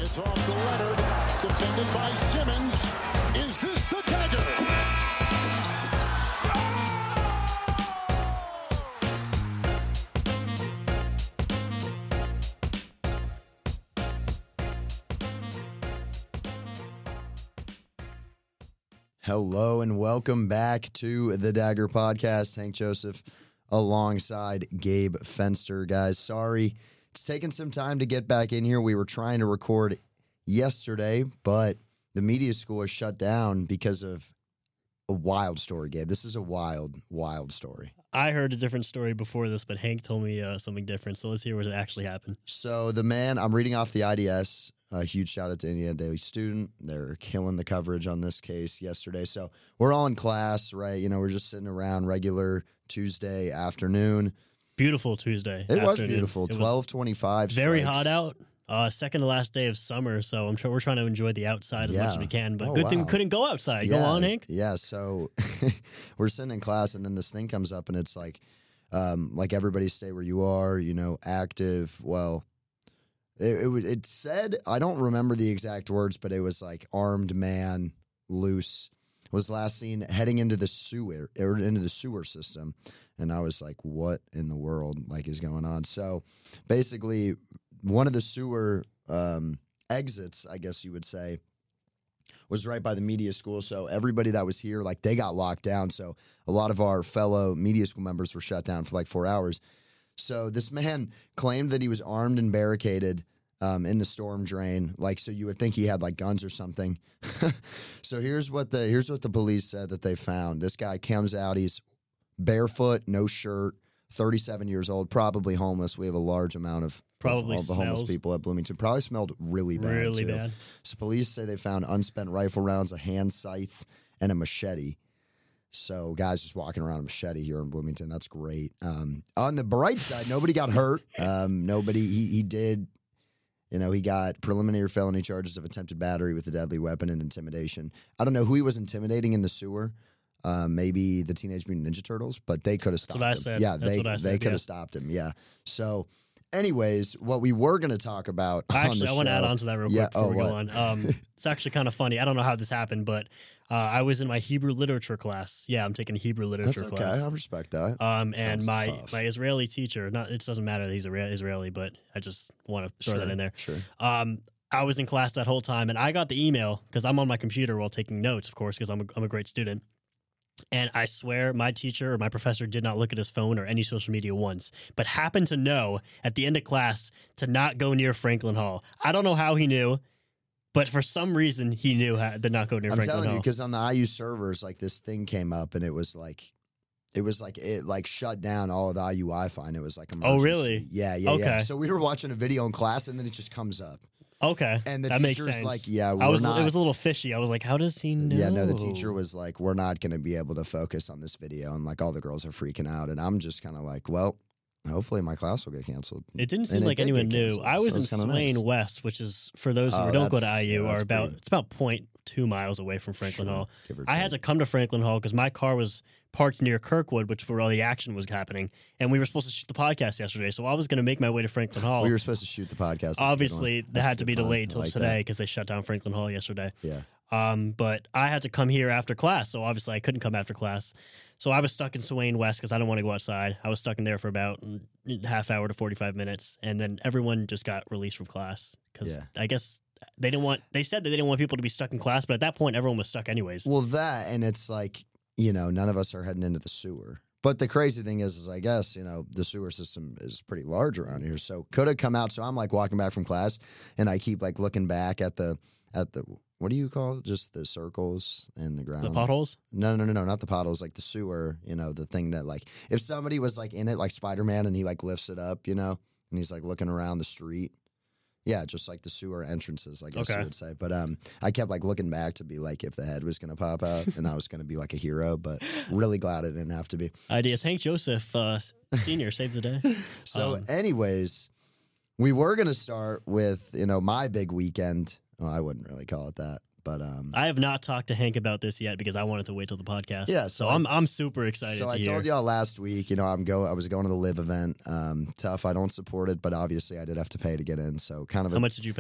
It's off to Leonard, defended by Simmons. Is this the dagger? Hello and welcome back to the Dagger Podcast. Hank Joseph alongside Gabe Fenster. Guys, sorry. It's taken some time to get back in here. We were trying to record yesterday, but the media school was shut down because of a wild story, Gabe. This is a wild, wild story. I heard a different story before this, but Hank told me something different. So let's hear what actually happened. So the man, I'm reading off the IDS. A huge shout out to Indiana Daily Student. They're killing the coverage on this case yesterday. So we're all in class, right? You know, we're just sitting around regular Tuesday afternoon. Beautiful Tuesday. It was afternoon. beautiful. 12:25. Very strikes. hot out. Second to last day of summer, so I'm sure we're trying to enjoy the outside as much as we can. But good thing we couldn't go outside. Yeah, go on, Hank. Yeah. So we're sitting in class, and then this thing comes up, and it's like everybody stay where you are. You know, active. Well. It said, I don't remember the exact words, but it was like armed man, loose, was last seen heading into the sewer system. And I was like, what in the world is going on? So basically one of the sewer exits, I guess you would say, was right by the media school. So everybody that was here, they got locked down. So a lot of our fellow media school members were shut down for 4 hours. So this man claimed that he was armed and barricaded in the storm drain. So you would think he had guns or something. So here's what the police said that they found. This guy comes out. He's barefoot, no shirt, 37 years old, probably homeless. We have a large amount of the homeless people at Bloomington. Probably smelled really bad. Really too. bad. So police say they found unspent rifle rounds, a hand scythe, and a machete. So guys just walking around a machete here in Bloomington. That's great. On the bright side, nobody got hurt. He did, he got preliminary felony charges of attempted battery with a deadly weapon and intimidation. I don't know who he was intimidating in the sewer. Maybe the Teenage Mutant Ninja Turtles, but they could have stopped him. That's what I said. Yeah, they could have yeah. stopped him. Yeah. So anyways, what we were going to talk about Actually, I want to add on to that real quick before we go on. It's actually kind of funny. I don't know how this happened, but I was in my Hebrew literature class. Yeah, I'm taking a Hebrew literature That's okay. class. I respect that. And my Israeli teacher, it doesn't matter that he's Israeli, but I just want to throw that in there. Sure. I was in class that whole time, and I got the email because I'm on my computer while taking notes, of course, because I'm a great student. And I swear my teacher or my professor did not look at his phone or any social media once, but happened to know at the end of class to not go near Franklin Hall. I don't know how he knew, but for some reason he knew to not go near Franklin Hall. I'm telling you, because on the IU servers, this thing came up, and it was it shut down all of the IU Wi-Fi, and it was emergency. Oh, really? Yeah. Okay. Yeah. So we were watching a video in class, and then it just comes up. Okay. And the that makes teacher's sense. yeah, it was a little fishy. I was like, how does he know? Yeah, no, the teacher was like, we're not going to be able to focus on this video. And all the girls are freaking out. And I'm just kind of like, well, hopefully my class will get canceled. It didn't seem like anyone knew. I was in Swain West, which is, for those who don't go to IU, it's about 0.2 miles away from Franklin Hall. I had to come to Franklin Hall because my car was parked near Kirkwood, which where all the action was happening. And we were supposed to shoot the podcast yesterday, so I was going to make my way to Franklin Hall. We were supposed to shoot the podcast. That's obviously, that had to be delayed till today because they shut down Franklin Hall yesterday. Yeah. But I had to come here after class, so obviously I couldn't come after class. So I was stuck in Swain West because I didn't want to go outside. I was stuck in there for about half hour to 45 minutes, and then everyone just got released from class because I guess they said that they didn't want people to be stuck in class, but at that point everyone was stuck anyways. Well, and it's none of us are heading into the sewer. But the crazy thing is I guess, the sewer system is pretty large around here. So could have come out. So I'm walking back from class, and I keep looking back at the what do you call it? Just the circles in the ground? The potholes? No, not the potholes. The sewer, the thing that if somebody was in it like Spider-Man and he lifts it up, and he's looking around the street. Yeah, just the sewer entrances, I guess you would say. But I kept looking back to be if the head was going to pop out and I was going to be a hero, but really glad it didn't have to be. Ideas. Hank Joseph, Sr. saves the day. So anyways, we were going to start with, my big weekend. Well, I wouldn't really call it that. But I have not talked to Hank about this yet because I wanted to wait till the podcast. Yeah, so I'm super excited. So I told y'all last week, I was going to the Live event. Tough. I don't support it, but obviously I did have to pay to get in. So kind of. How much did you pay?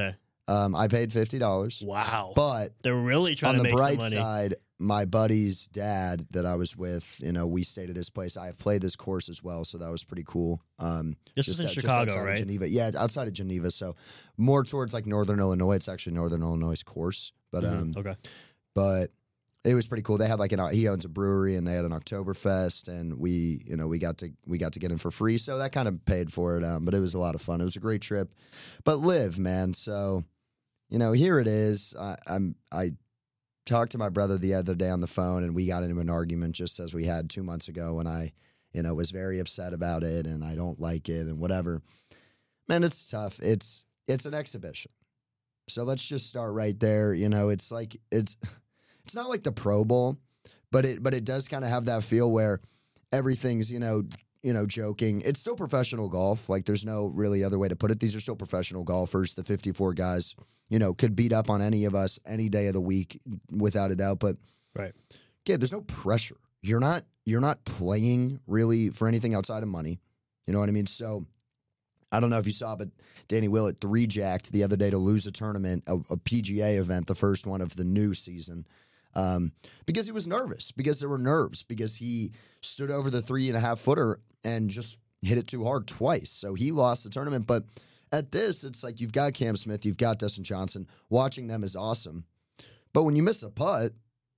I paid $50. Wow. But they're really trying on to the make bright some money. side, my buddy's dad that I was with, we stayed at his place. I have played this course as well, so that was pretty cool. This is in just Chicago, outside of right? Geneva. Yeah, outside of Geneva, so more towards like Northern Illinois. It's actually Northern Illinois course, but Okay. but it was pretty cool. They had he owns a brewery and they had an Oktoberfest, and we got to get in for free, so that kind of paid for it. But it was a lot of fun. It was a great trip. But live, man. So here it is. I talked to my brother the other day on the phone, and we got into an argument just as we had 2 months ago when I, was very upset about it and I don't like it and whatever. Man, it's tough. It's an exhibition. So let's just start right there. It's like it's not like the Pro Bowl, but it does kind of have that feel where everything's, joking. It's still professional golf. Like there's no really other way to put it. These are still professional golfers. The 54 guys, could beat up on any of us any day of the week without a doubt. But Right. yeah, there's no pressure. You're not playing really for anything outside of money. You know what I mean? So I don't know if you saw, but Danny Willett 3-jacked the other day to lose a tournament, a PGA event, the first one of the new season. Because he was nervous, because there were nerves, because he stood over the 3.5-footer and just hit it too hard twice. So he lost the tournament. But at this, it's like you've got Cam Smith, you've got Dustin Johnson. Watching them is awesome. But when you miss a putt,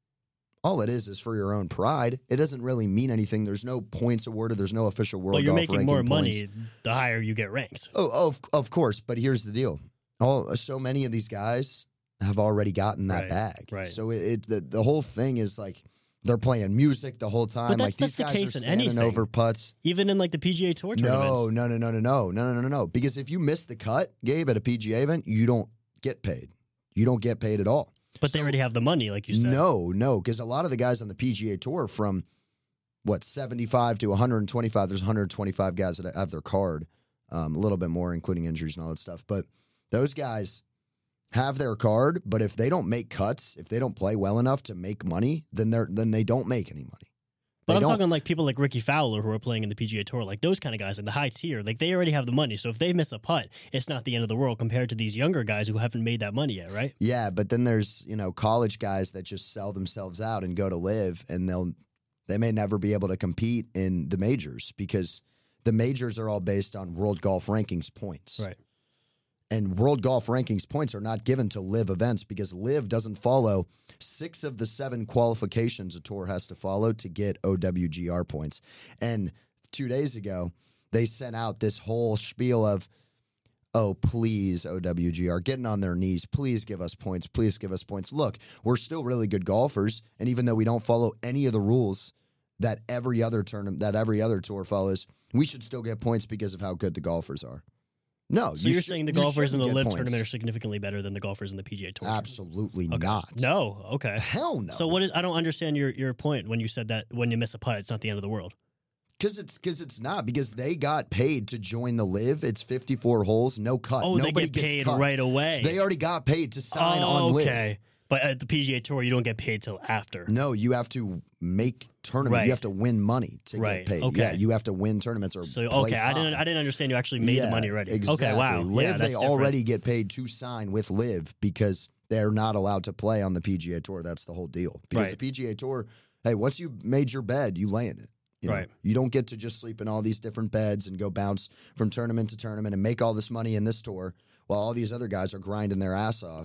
all it is for your own pride. It doesn't really mean anything. There's no points awarded. There's no official world But you're golf making ranking more points. money the higher you get ranked. Oh, of course. But here's the deal. So many of these guys have already gotten that Right, bag. right. So the whole thing is like they're playing music the whole time. But Like that's these the guys case are in standing anything. over putts. Even in like the PGA Tour tournaments. No. Because if you miss the cut, Gabe, at a PGA event, you don't get paid. You don't get paid at all. But they already have the money, like you said. No, because a lot of the guys on the PGA Tour from 75 to 125, there's 125 guys that have their card, a little bit more, including injuries and all that stuff. But those guys have their card, but if they don't make cuts, if they don't play well enough to make money, then they don't make any money. But They I'm don't. talking like people like Ricky Fowler who are playing in the PGA Tour, like those kind of guys in the high tier. Like they already have the money. So if they miss a putt, it's not the end of the world compared to these younger guys who haven't made that money yet, right? Yeah, but then there's, college guys that just sell themselves out and go to live, and they may never be able to compete in the majors because the majors are all based on World Golf Rankings points. Right. And World Golf Rankings points are not given to live events because live doesn't follow 6 of the 7 qualifications a tour has to follow to get OWGR points. And 2 days ago, they sent out this whole spiel of, oh, please, OWGR, getting on their knees. Please give us points. Please give us points. Look, we're still really good golfers. And even though we don't follow any of the rules that every other tour follows, we should still get points because of how good the golfers are. No, So you're saying the golfers in the shouldn't LIV get tournament are points. significantly better than the golfers in the PGA Tour? Absolutely Okay. not. No. Okay. Hell no. So what is? I don't understand your point when you said that when you miss a putt, it's not the end of the world. Because it's not. Because they got paid to join the LIV. It's 54 holes, no cut. Oh, Nobody they get paid gets cut. right away. They already got paid to sign on LIV. Okay. But at the PGA Tour, you don't get paid till after. No, you have to make tournament. Right. You have to win money to Right. get paid. Okay. Yeah, you have to win tournaments or So place okay, I high. didn't understand you actually made the money already. Exactly. Okay, wow. LIV, Yeah, they that's already get paid to sign with LIV because they're not allowed to play on the PGA Tour. That's the whole deal. Because Right. the PGA Tour, hey, once you made your bed, you lay in it. Right. You don't get to just sleep in all these different beds and go bounce from tournament to tournament and make all this money in this tour while all these other guys are grinding their ass off,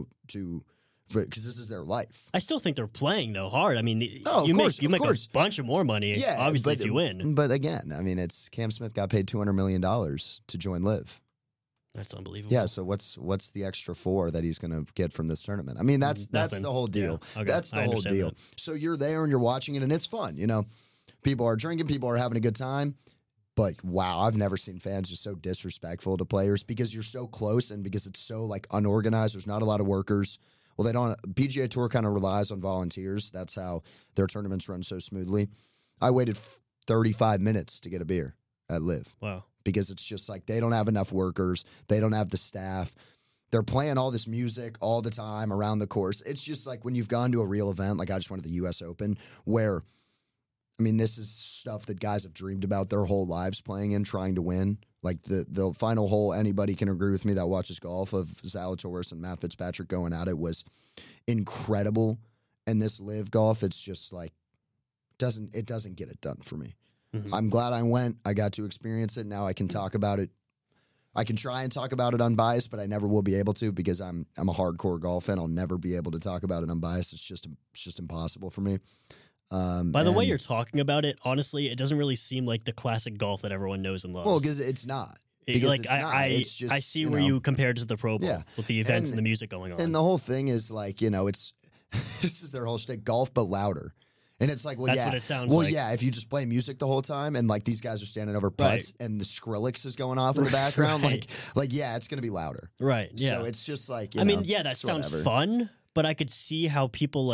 because this is their life. I still think they're playing though hard. I mean, of you course, make of course. a bunch of more money. Yeah, obviously if you win, But again, I mean, it's Cam Smith got paid $200 million to join LIV. that's unbelievable. Yeah, so what's the extra 4 that he's going to get from this tournament? I mean, that's Nothing. the whole deal. Yeah. Okay, That's the I whole understand deal. that. So you're there and you're watching it, and it's fun. People are drinking, people are having a good time. But wow, I've never seen fans just so disrespectful to players because you're so close and because it's so like unorganized. There's not a lot of workers. Well, they don't. PGA Tour kind of relies on volunteers. That's how their tournaments run so smoothly. I waited 35 minutes to get a beer at LIV. Wow. Because it's just like they don't have enough workers. They don't have the staff. They're playing all this music all the time around the course. It's just like when you've gone to a real event, like I just went to the U.S. Open, where I mean, this is stuff that guys have dreamed about their whole lives playing in, trying to win. Like the final hole, anybody can agree with me that watches golf of Zalatoris and Matt Fitzpatrick going at it was incredible. And this live golf, it's just like it doesn't get it done for me. Mm-hmm. I'm glad I went. I got to experience it. Now I can talk about it. I can try and talk about it unbiased, but I never will be able to because I'm a hardcore golf fan. I'll never be able to talk about it unbiased. It's just impossible for me. By the way you're talking about it, honestly, it doesn't really seem like the classic golf that everyone knows and loves. Well, because it's not. I see where you compared to the Pro Bowl with the events and the music going on. And the whole thing is like, it's this is their whole shtick, golf but louder. And it's like, that's what it sounds like. Well, yeah, if you just play music the whole time and like these guys are standing over putts and the Skrillex is going off in the background, like yeah, it's going to be louder. Right, yeah. So it's just like, that sounds fun, but I could see how people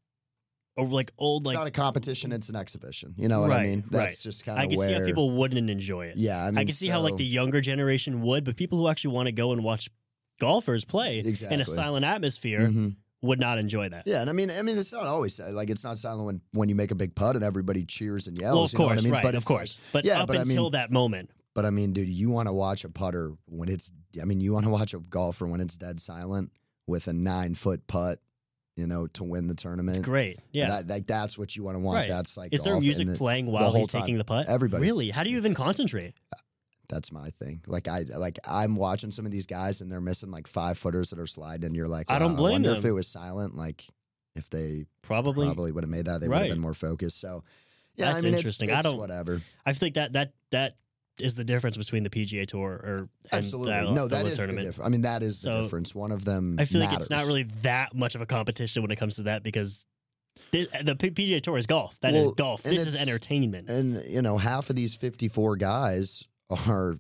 it's not a competition, it's an exhibition. You know what I mean? That's just kind of I can see how people wouldn't enjoy it. Yeah, I mean, I can see how like the younger generation would, but people who actually want to go and watch golfers play in a silent atmosphere would not enjoy that. Yeah, and I mean, it's not always like it's not silent when you make a big putt and everybody cheers and yells. Well, of course, you know what I mean? right? But of course, but up until that moment. But I mean, dude, you want to watch a putter when it's. I mean, you want to watch a golfer when it's dead silent with a 9-foot putt. To win the tournament. It's great. Yeah. That's what you want to want. Right. That's like. Is there music playing while he's taking the putt? Everybody. Really? How do you even concentrate? That's my thing. I'm watching some of these guys and they're missing like 5-footers that are sliding and you're like, I don't blame I wonder them. if it was silent, like if they probably would have made that, they would have been more focused. So yeah, that's interesting. It's whatever. I think that is the difference between the PGA Tour absolutely that is tournament. the difference. I mean, that is the difference. One of them. I feel matters. like it's not really that much of a competition when it comes to that because the PGA Tour is golf. That is golf. This is entertainment. And half of these 54 guys are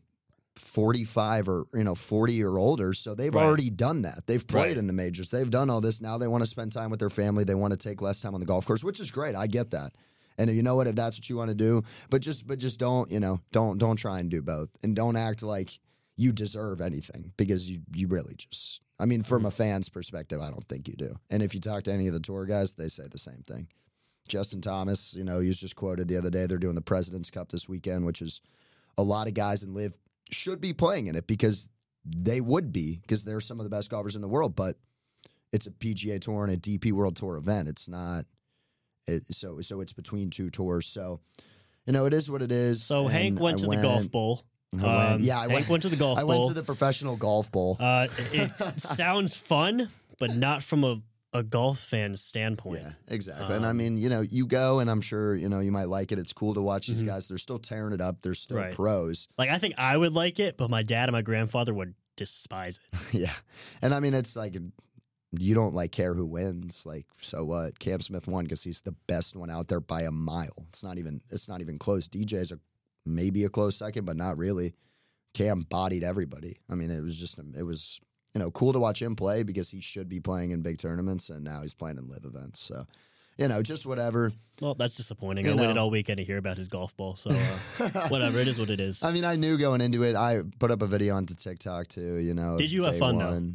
45 or 40 or older, so they've already done that. They've played in the majors. They've done all this. Now they want to spend time with their family. They want to take less time on the golf course, which is great. I get that. And you know what, if that's what you want to do, but just don't, don't try and do both, and don't act like you deserve anything because you really just. I mean, from a fan's perspective, I don't think you do. And if you talk to any of the tour guys, they say the same thing. Justin Thomas, he was just quoted the other day. They're doing the President's Cup this weekend, which is a lot of guys in LIV should be playing in it because they would be because they're some of the best golfers in the world. But it's a PGA Tour and a DP World Tour event. It's not. So it's between two tours. So, it is what it is. So Hank went to the golf bowl. Hank went to the golf bowl. I went to the professional golf bowl. It sounds fun, but not from a golf fan standpoint. Yeah, exactly. And I mean, you go, and I'm sure, you might like it. It's cool to watch these guys. They're still tearing it up. They're still pros. Like, I think I would like it, but my dad and my grandfather would despise it. Yeah. And I mean, it's like... You don't care who wins, so what? Cam Smith won because he's the best one out there by a mile. It's not even close. DJ's maybe a close second, but not really. Cam bodied everybody. I mean, it was cool to watch him play because he should be playing in big tournaments, and now he's playing in LIV events. So, just whatever. Well, that's disappointing. I waited all weekend to hear about his golf ball, so whatever. It is what it is. I mean, I knew going into it. I put up a video onto TikTok too. Did you have fun though?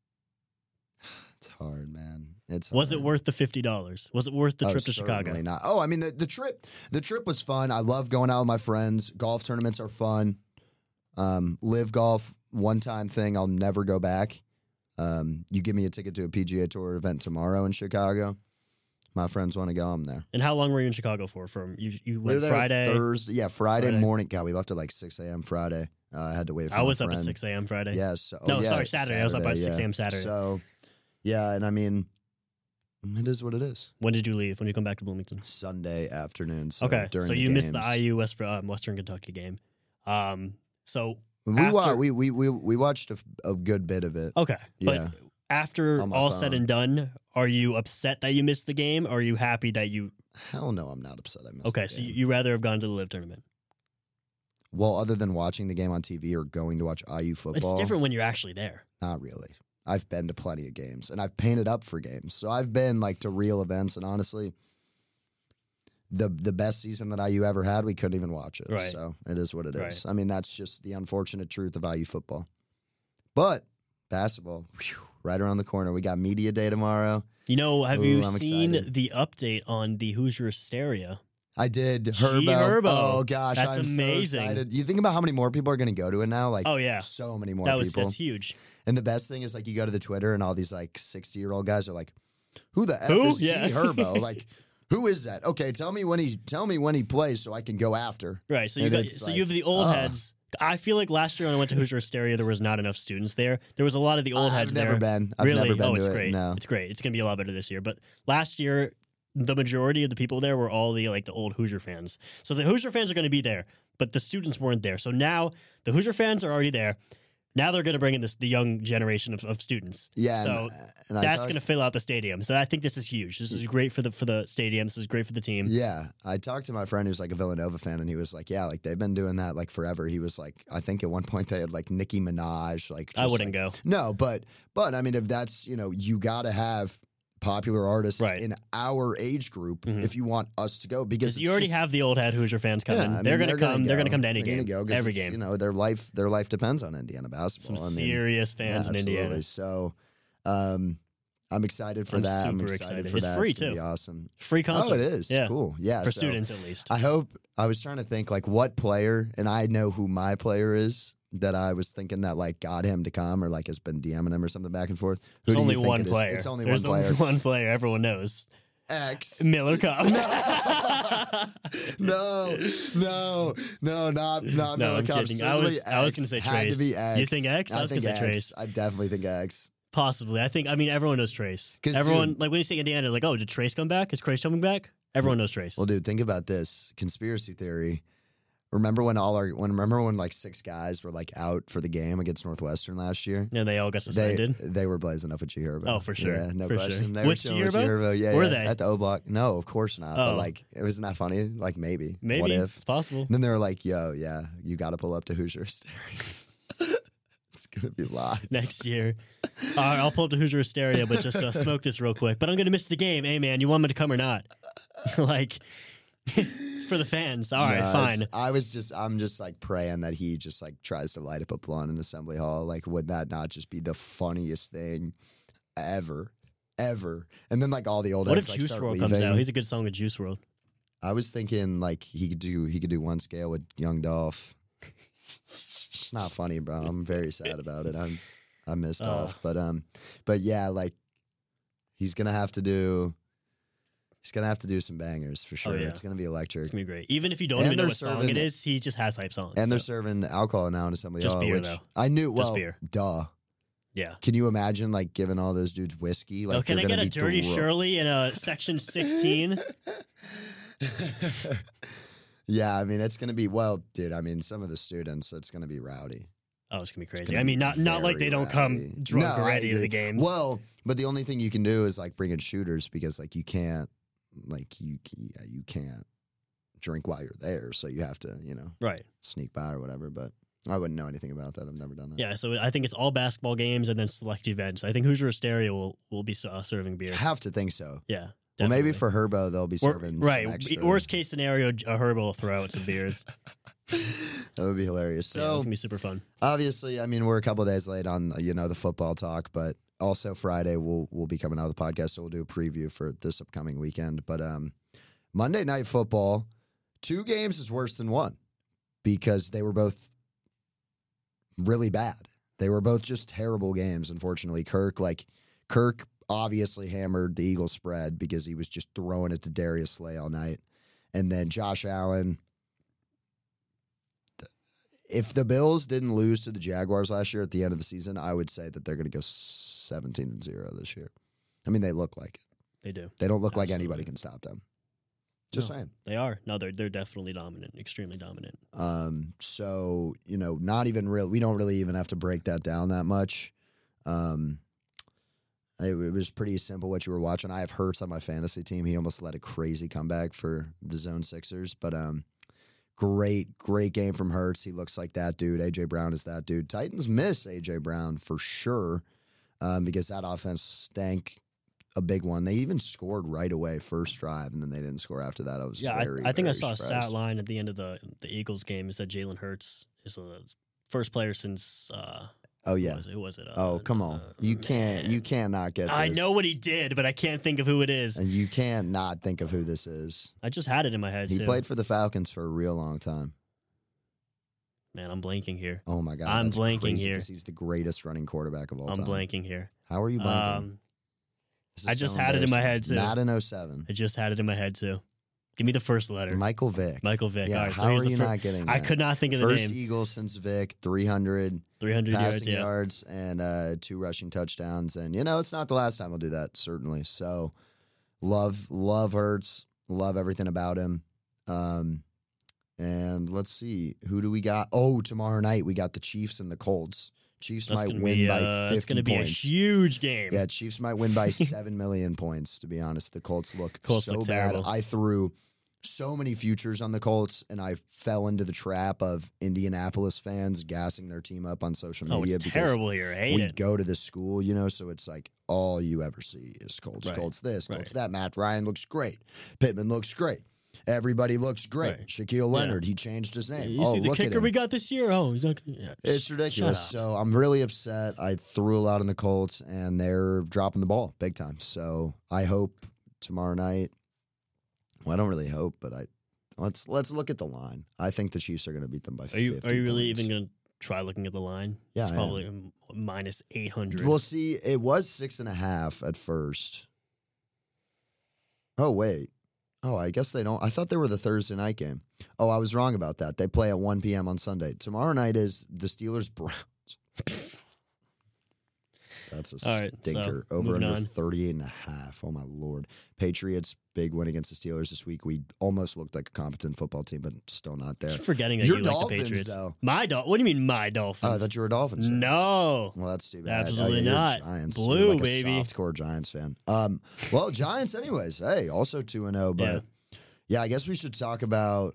It's hard, man. It's hard. Was it worth the $50? Was it worth the trip to Chicago? Certainly not. Oh, I mean, the trip was fun. I love going out with my friends. Golf tournaments are fun. LIV golf, one-time thing. I'll never go back. You give me a ticket to a PGA Tour event tomorrow in Chicago. My friends want to go. I'm there. And how long were you in Chicago for? From you went Friday, Thursday. Yeah, Friday morning. God, we left at 6 a.m. Friday. I had to wait for. I was up at 6 a.m. Friday. Yes. Saturday. I was up at 6 a.m. Saturday. So. Yeah, and I mean, it is what it is. When did you leave? When did you come back to Bloomington? Sunday afternoon. So okay, during so the you games. missed the IU Western Kentucky game. So we watched a good bit of it. Okay, yeah. But after all said and done, are you upset that you missed the game? Or are you happy that you? Hell no, I'm not upset. I missed. Okay, the so game. you rather have gone to the LIV tournament. Well, other than watching the game on TV or going to watch IU football, it's different when you're actually there. Not really. I've been to plenty of games, and I've painted up for games. So I've been to real events, and honestly, the best season that IU ever had, we couldn't even watch it. Right. So it is what it is. Right. I mean, that's just the unfortunate truth of IU football. But basketball, right around the corner. We got media day tomorrow. Have you I'm seen excited. the update on the Hoosier Hysteria? I did. G Herbo. Herbo. Oh, gosh. That's I'm amazing. So excited. You think about how many more people are going to go to it now? Like, Oh, yeah. so many more people. That's huge. And the best thing is, like, you go to the Twitter and all these, like, 60-year-old guys are like, who the F Who? is G Yeah. Herbo? Like, who is that? Okay, tell me when he plays so I can go after. Right. So And you it's like, have the old heads. I feel like last year when I went to Hoosier Hysteria, there was not enough students there. There was a lot of the old heads I've never there. been. I've Really? never been It's to great. it. No. It's great. It's going to be a lot better this year. But last year, the majority of the people there were all the old Hoosier fans. So the Hoosier fans are going to be there, but the students weren't there. So now the Hoosier fans are already there. Now they're going to bring in the young generation of students. Yeah. So and that's going to fill out the stadium. So I think this is huge. This is great for the stadium. This is great for the team. Yeah, I talked to my friend who's like a Villanova fan, and he was like, "Yeah, like they've been doing that like forever." He was like, "I think at one point they had like Nicki Minaj." Like, I just, wouldn't like- go. No, but I mean, if that's you got to have popular artists Right. in our age group if you want us to go because Because you already have the old head Hoosier fans coming. Yeah, I mean, they're going to come. They're going to come to any They're game. gonna go 'cause Every it's, game. their life depends on Indiana basketball. Some I mean, serious fans yeah, in Indiana. absolutely. So, I'm excited for I'm that. I'm super excited excited. for It's that. free, It's gonna too. be awesome. Free concert. Oh, it is. Yeah. Cool. Yeah. For so students, at least. I hope. I was trying to think like what player, and I know who my player is that I was thinking that like got him to come or like has been DMing him or something back and forth. Who There's do you only think one it is? player. It's only There's one player. only one player. Everyone knows. X. Miller Cup. No, not No, Miller I'm Cup. kidding. I was Certainly going to say X. Had Trace. to be X. You think X? I was going to say X. Trace. I definitely think X. Possibly. I mean, everyone knows Trace. 'Cause, Everyone, dude- like when you say Indiana, like, oh, did Trace come back? Is Trace coming back? Everyone knows Trace. Well, dude, think about this conspiracy theory. Remember when like 6 guys were like out for the game against Northwestern last year? And they all got suspended. They were blazing up with G Herbo. Oh, for sure. Yeah, no For question. sure. They With were chilling G with G Herbo? Herbo. Yeah, Were yeah, they? at the O Block? No, of course not. Oh. But like, it wasn't that funny. Like maybe. Maybe. What if? It's possible. And then they were like, "Yo, yeah, you got to pull up to Hoosier Hysteria." It's gonna be live. Next year. All right, I'll pull up to Hoosier Hysteria, but just smoke this real quick. But I'm going to miss the game. Hey, man, you want me to come or not? Like, it's for the fans. All right, No, fine. I'm just like praying that he just like tries to light up a blunt in Assembly Hall. Like, would that not just be the funniest thing ever? And then like all the old What if heads, like, Juice start WRLD leaving. comes out? He's a good song with Juice WRLD. I was thinking like he could do one scale with Young Dolph. It's not funny, bro. I'm very sad about it. I missed Dolph, but yeah, like he's gonna have to do some bangers for sure. yeah. It's gonna be electric. It's going to be great. Even if you don't And even know they're what song serving- it is, he just has hype songs. And they're so, serving alcohol now in Assembly Just Hall, beer, which though. I knew. Just Well, beer. duh. yeah. Can you imagine like giving all those dudes whiskey? Like, Oh, can I they're get gonna a be Dirty dro- Shirley in a section 16? Yeah, I mean it's gonna be dude. I mean some of the students, it's gonna be rowdy. Oh, it's going to be It's crazy. gonna I mean, be not like very they don't come rowdy. drunk No, I already to the agree. games. Well, but the only thing you can do is like bring in shooters because like you can't drink while you're there, so you have to Right. sneak by or whatever. But I wouldn't know anything about that. I've never done that. Yeah, so I think it's all basketball games and then select events. I think Hoosier Hysteria will be serving beer. Have to think so. Yeah. Well, maybe definitely. for Herbo they'll be Or- serving right. some extra. Worst case scenario, a Herbo will throw out some beers. That would be hilarious. Yeah, So it's gonna be super fun. obviously, I mean, we're a couple days late on the football talk, but also Friday we'll be coming out of the podcast, so we'll do a preview for this upcoming weekend. But Monday Night Football, 2 games is worse than 1 because they were both really bad. They were both just terrible games. Unfortunately, Kirk obviously hammered the Eagles spread because he was just throwing it to Darius Slay all night, and then Josh Allen. If the Bills didn't lose to the Jaguars last year at the end of the season, I would say that they're going to go 17-0 this year. I mean, they look like it. They do. They don't look like Absolutely. anybody can stop them. Just No. saying. They are. No, they're definitely dominant, extremely dominant. So, not even real. We don't really even have to break that down that much. It was pretty simple what you were watching. I have Hurts on my fantasy team. He almost led a crazy comeback for the Zone Sixers, but great game from Hurts. He looks like that dude. A.J. Brown is that dude. Titans miss A.J. Brown for sure because that offense stank a big one. They even scored right away first drive, and then they didn't score after that. I was Yeah, very, I think I very saw a surprised. stat line at the end of the Eagles game. It said Jalen Hurts is the first player since Oh yeah. Who was it? Oh come on, you can't not get this. I know what he did, but I can't think of who it is. And you can't not think of who this is. I just had it in my head. He too. played for the Falcons for a real long time. Man, I'm blanking here. Oh my god, I'm that's blanking crazy here. 'cause he's the greatest running quarterback of all I'm time. blanking here. How are you blanking? This is I just so had it in my embarrassing. head, too. Madden 07. I just had it in my head too. Give me the first letter. Michael Vick. Michael Vick. Yeah, All right, so how here's are the you fir- not getting that? I could not think of the First name. Eagles since Vick, 300 300 yards. passing Yeah. yards and 2 rushing touchdowns. And, you know, it's not the last time we'll do that, certainly. So, love Hurts. Love everything about him. And let's see. Who do we got? Oh, tomorrow night we got the Chiefs and the Colts. Chiefs That's might gonna win be, by 50 It's going to be a points. huge game. Yeah, Chiefs might win by 7 million points, to be honest. The Colts look Colts so look bad. terrible. I threw so many futures on the Colts, and I fell into the trap of Indianapolis fans gassing their team up on social Oh, media. it's because terrible here. I hate we it. go to the school, you know, so it's like all you ever see is Colts. Right. Colts this, Right. Colts that. Matt Ryan looks great. Pittman looks great. Everybody looks great. Right. Shaquille Leonard, he changed his name. You see the look at kicker him. we got this year? Oh, he's not. Yeah, It's ridiculous. Shut up. So I'm really upset. I threw a lot on the Colts, and they're dropping the ball big time. So I hope tomorrow night. Well, I don't really hope, but let's look at the line. I think the Chiefs are going to beat them by 50 Are you really points. even going to try looking at the line? Yeah, it's I probably minus 800. We'll see. It was 6.5 at first. Oh wait. Oh, I guess they don't. I thought they were the Thursday night game. Oh, I was wrong about that. They play at 1 p.m. on Sunday. Tomorrow night is the Steelers Browns. That's a All right, stinker. so, Over moving under on. 38.5. Oh my lord. Patriots big win against the Steelers this week. We almost looked like a competent football team, but still not there. Keep forgetting that Your you like the Dolphins, Patriots. though. My What do you mean my Oh, Dolphins? I thought you were a Dolphins fan. No. Well, that's too bad. Absolutely you're not. Giants. Blue, You're like baby. a softcore Giants fan. Well, Giants, anyways. Hey, also 2-0, but yeah, I guess we should talk about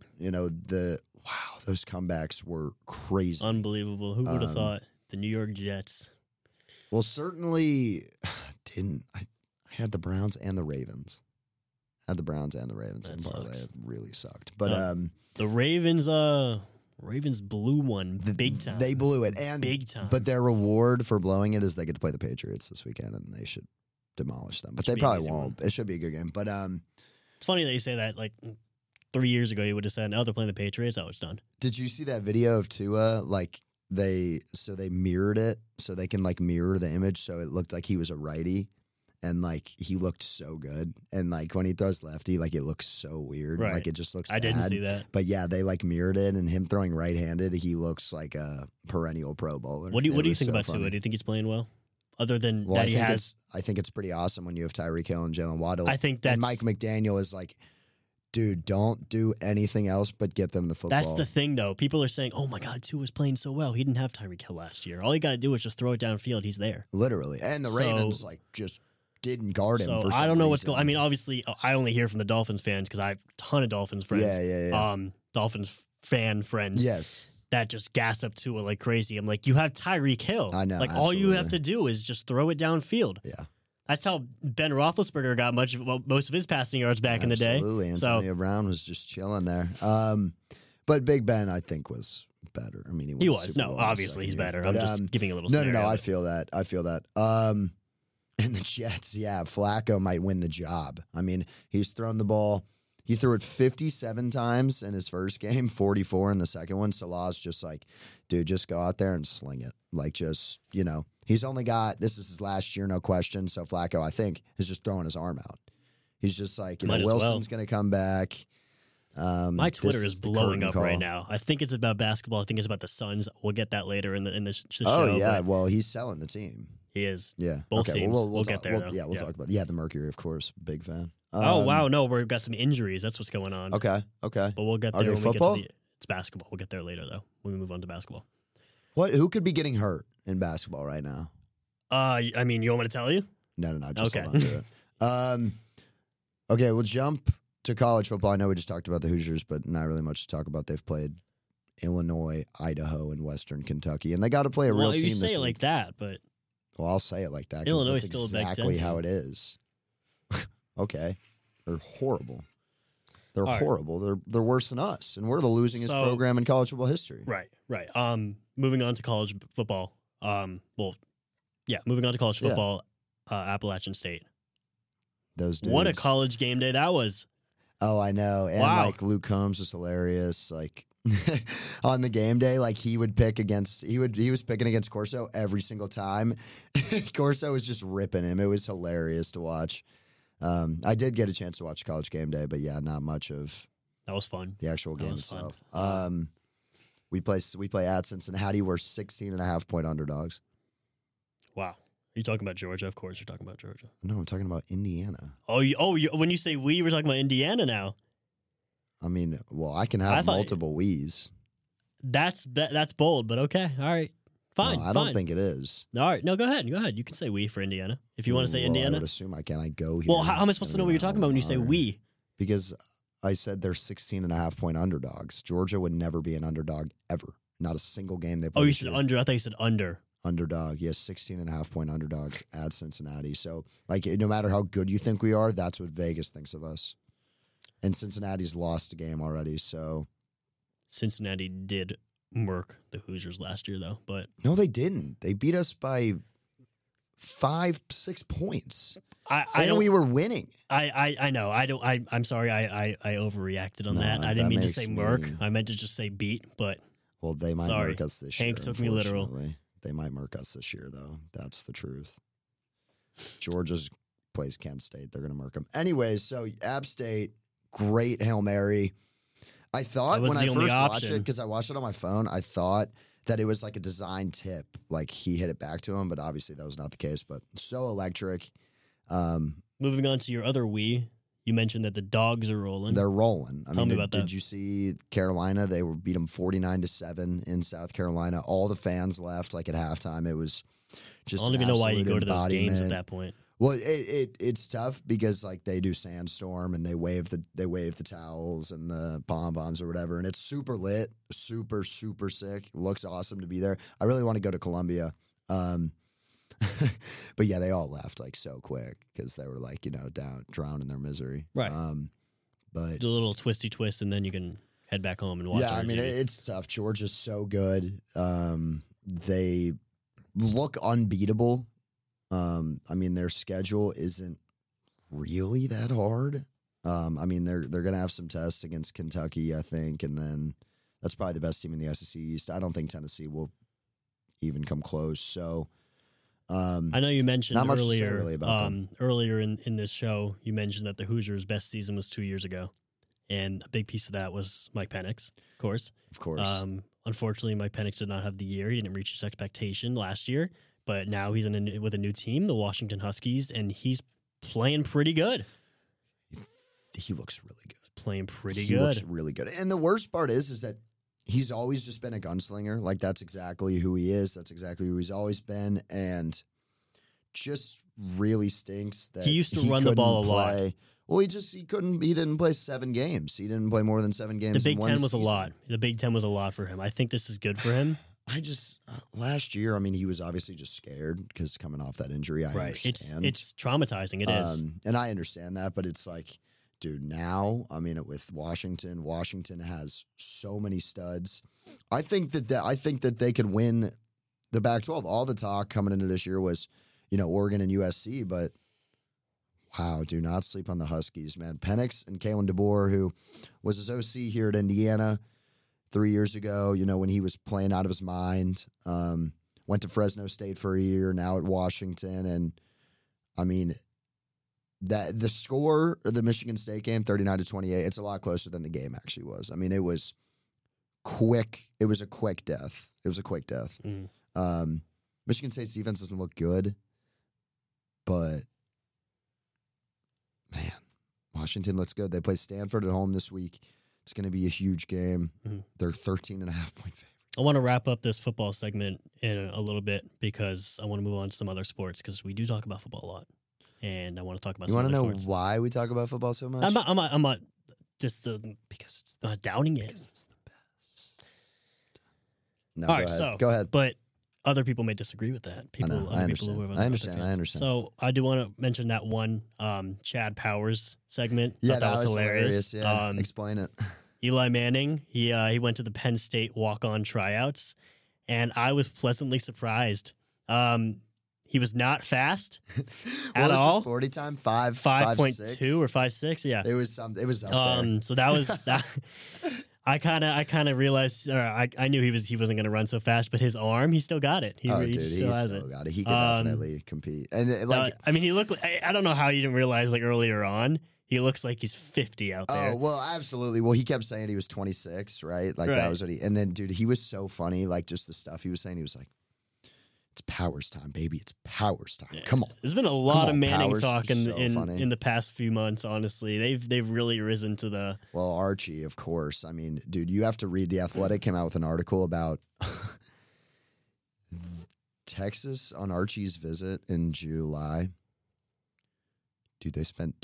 those comebacks were crazy. Unbelievable. Who would have thought? The New York Jets. Well, certainly didn't. I had the Browns and the Ravens. Had the Browns and the Ravens. That and parlay. sucks. It really sucked. But The Ravens. Ravens blew one big time. they blew it, and Big time. But their reward for blowing it is they get to play the Patriots this weekend, and they should demolish them. But Should they be an probably easy won't. It should be a good game. But It's funny that you say that. Like 3 years ago, you would have said, "Oh, they're playing the Patriots. Oh, it's done." did you see that video of Tua? Like they mirrored it so they can like mirror the image, so it looked like he was a righty. And, like, he looked so good. And, like, when he throws lefty, like, it looks so weird. Right. Like, it just looks I bad. didn't see that. But, yeah, they, like, mirrored it. And him throwing right-handed, he looks like a perennial Pro Bowler. What do you think about Tua? Tua? Do you think he's playing well? Other than Well, that, I think it's pretty awesome when you have Tyreek Hill and Jalen Waddle. I think and that's- Mike McDaniel is like, dude, don't do anything else but get them the football. That's the thing, though. People are saying, "Oh my God, Tua was playing so well. He didn't have Tyreek Hill last year. All you got to do is just throw it downfield. He's there." Literally. And the So- Ravens, like, just didn't guard him So for some I don't know what's reason. going. I mean, obviously, I only hear from the Dolphins fans because I have a ton of Dolphins friends. Yeah. Dolphins fan friends. Yes. That just gas up Tua like crazy. I'm like, you have Tyreek Hill. I know, Like all you have absolutely. to do is just throw it downfield. Yeah. That's how Ben Roethlisberger got most of his passing yards back in the day. Absolutely. So Antonio Brown was just chilling there. But Big Ben, I think, was better. I mean, he won the was. Super No, Bowl in the obviously he's second better. year. I'm But, just giving a little. No. scenario, I but- feel that. And the Jets, yeah, Flacco might win the job. I mean, he's thrown the ball. He threw it 57 times in his first game, 44 in the second one. Salah's just like, dude, just go out there and sling it. Like, just, he's only got, this is his last year, no question. So Flacco, I think, is just throwing his arm out. He's just like, Might as well. Wilson's going to come back. My Twitter this is the blowing curtain up call. right now. I think it's about basketball. I think it's about the Suns. We'll get that later in the show. Oh, yeah. but Well, he's selling the team. he is. Yeah. Both okay. teams. Well, We'll talk, get there, though. Yeah, we'll Yeah. talk about the Mercury, of course. Big fan. Oh wow, no, we've got some injuries. That's what's going on. Okay. But we'll get Are there they when football? we get to it's basketball. We'll get there later though. When we move on to basketball. Who could be getting hurt in basketball right now? I mean, you want me to tell you? No. Just Okay. hold on to it. Okay, we'll jump to college football. I know we just talked about the Hoosiers, but not really much to talk about. They've played Illinois, Idaho, and Western Kentucky, and they got to play a real Well, team you this say it week. like that, but Well, I'll say it like that. 'Cause Illinois that's is still a Big Ten exactly how team. it is. Okay, they're horrible. They're All right. horrible. They're worse than us, and we're the losingest So- program in college football history. right. Moving on to college football. Moving on to college football, Appalachian State. Those dudes. What a college game day that was. Oh, I know. And Wow. like Luke Combs was hilarious. Like on the game day, like he was picking against Corso every single time. Corso was just ripping him. It was hilarious to watch. I did get a chance to watch college game day, but yeah, not much of That was fun. the actual game was fun. itself. We play at Cincinnati. We're 16.5-point underdogs. Wow. Are you talking about Georgia? Of course you're talking about Georgia. No, I'm talking about Indiana. When you say we're talking about Indiana now. I mean, well, I can have multiple we's. That's bold, but okay. All right. Fine. No, I don't think it is. All right. No, go ahead. Go ahead. You can say we for Indiana. If you want to say Well, Indiana. I would assume I can. I go here. Well, how am I supposed to know what you're talking about when you say we? Because I said they're 16.5-point underdogs. Georgia would never be an underdog ever. Not a single game they play. Oh, you this said year. under. I thought you said under. Underdog, yes, 16.5-point underdogs at Cincinnati. So, like, no matter how good you think we are, that's what Vegas thinks of us. And Cincinnati's lost a game already, so. Cincinnati did murk the Hoosiers last year, though. But No, they didn't. They beat us by 5-6 points. We were winning. I know. I'm sorry. I overreacted on No, that. I that didn't mean to makes say murk. me- I meant to just say beat. But Well, they might Sorry. murk us this year. Hank took me literal. unfortunately. They might murk us this year, though. That's the truth. Georgia's plays Kent State. They're going to murk them. Anyways, so App State, great Hail Mary. I thought That was when I the only first watched option. it, because I watched it on my phone, I thought that it was like a design tip. Like he hit it back to him, but obviously that was not the case. But so electric. moving on to your other we, you mentioned that the dogs are rolling. They're rolling. Tell me about did that. you see Carolina? They beat them 49-7 in South Carolina. All the fans left like at halftime. It was just I don't an even know why you absolute go to those games at embodiment. that point. Well, it's tough because like they do sandstorm and they wave the towels and the pom poms or whatever, and it's super lit, super sick. It looks awesome to be there. I really want to go to Columbia, but yeah, they all left like so quick because they were like drowned in their misery. Right. But Do a little twisty twist, and then you can head back home and watch. yeah, I mean RGB. it's tough. Georgia's so good. They look unbeatable. I mean, their schedule isn't really that hard. I mean, they're gonna have some tests against Kentucky, I think, and then that's probably the best team in the SEC East. I don't think Tennessee will even come close. So, I know you mentioned not much to say earlier, really about them. earlier in this show, you mentioned that the Hoosiers' best season was 2 years ago, and a big piece of that was Mike Penix, of course. Of course, Unfortunately, Mike Penix did not have the year; he didn't reach his expectation last year. But now he's with a new team, the Washington Huskies, and he's playing pretty good. he looks really good. Playing pretty He good. looks really good. And the worst part is that he's always just been a gunslinger. Like that's exactly who he is. That's exactly who he's always been. And just really stinks that He used to run the ball a couldn't lot. play. Well, he didn't play 7 games. He didn't play more than 7 games. The Big in one Ten was season. a lot. The Big Ten was a lot for him. I think this is good for him. I just last year, I mean, he was obviously just scared because coming off that injury. I understand. It's traumatizing. It is. And I understand that, but it's like, dude, now, I mean, with Washington has so many studs. I think that they could win the Pac-12. All the talk coming into this year was, Oregon and USC, but wow, do not sleep on the Huskies, man. Penix and Kalen DeBoer, who was his OC here at Indiana 3 years ago, when he was playing out of his mind, went to Fresno State for a year, now at Washington. And I mean, that the score of the Michigan State game, 39-28, it's a lot closer than the game actually was. I mean, it was quick. It was a quick death. Mhm. Michigan State's defense doesn't look good, but man, Washington looks good. They play Stanford at home this week. It's going to be a huge game. Mhm. They're 13.5-point favorite. I want to wrap up this football segment in a little bit because I want to move on to some other sports because we do talk about football a lot, and I want to talk about. You want to know why we talk about football so much? I'm not just because it's not downing it. it's the best. No, All go right, ahead. so Go ahead. But other people may disagree with that. know. I understand. I understand. So I do want to mention that one Chad Powers segment. Yeah, Thought that was hilarious. Yeah, explain it. Eli Manning, he went to the Penn State walk-on tryouts, and I was pleasantly surprised. He was not fast at all. What was his 40 time? 5.2 or 5.6. Yeah, It was something. It was up there. So that was that. I kind of realized, or I knew he wasn't going to run so fast, but his arm, he still got it. He still has it. Got it. He could definitely compete. And I mean, he looked. I don't know how you didn't realize like earlier on. He looks like he's 50 out there. Oh, well, absolutely. Well, he kept saying he was 26, right? Like that was what he. And then, dude, he was so funny. Like just the stuff he was saying. He was like, "It's Powers time, baby. It's Powers time. Come on." There's been a lot of Manning Powers talk is in the past few months. Honestly, they've really risen to the. Well, Archie, of course. I mean, dude, you have to read. The Athletic came out with an article about Texas on Archie's visit in July. Dude, they spent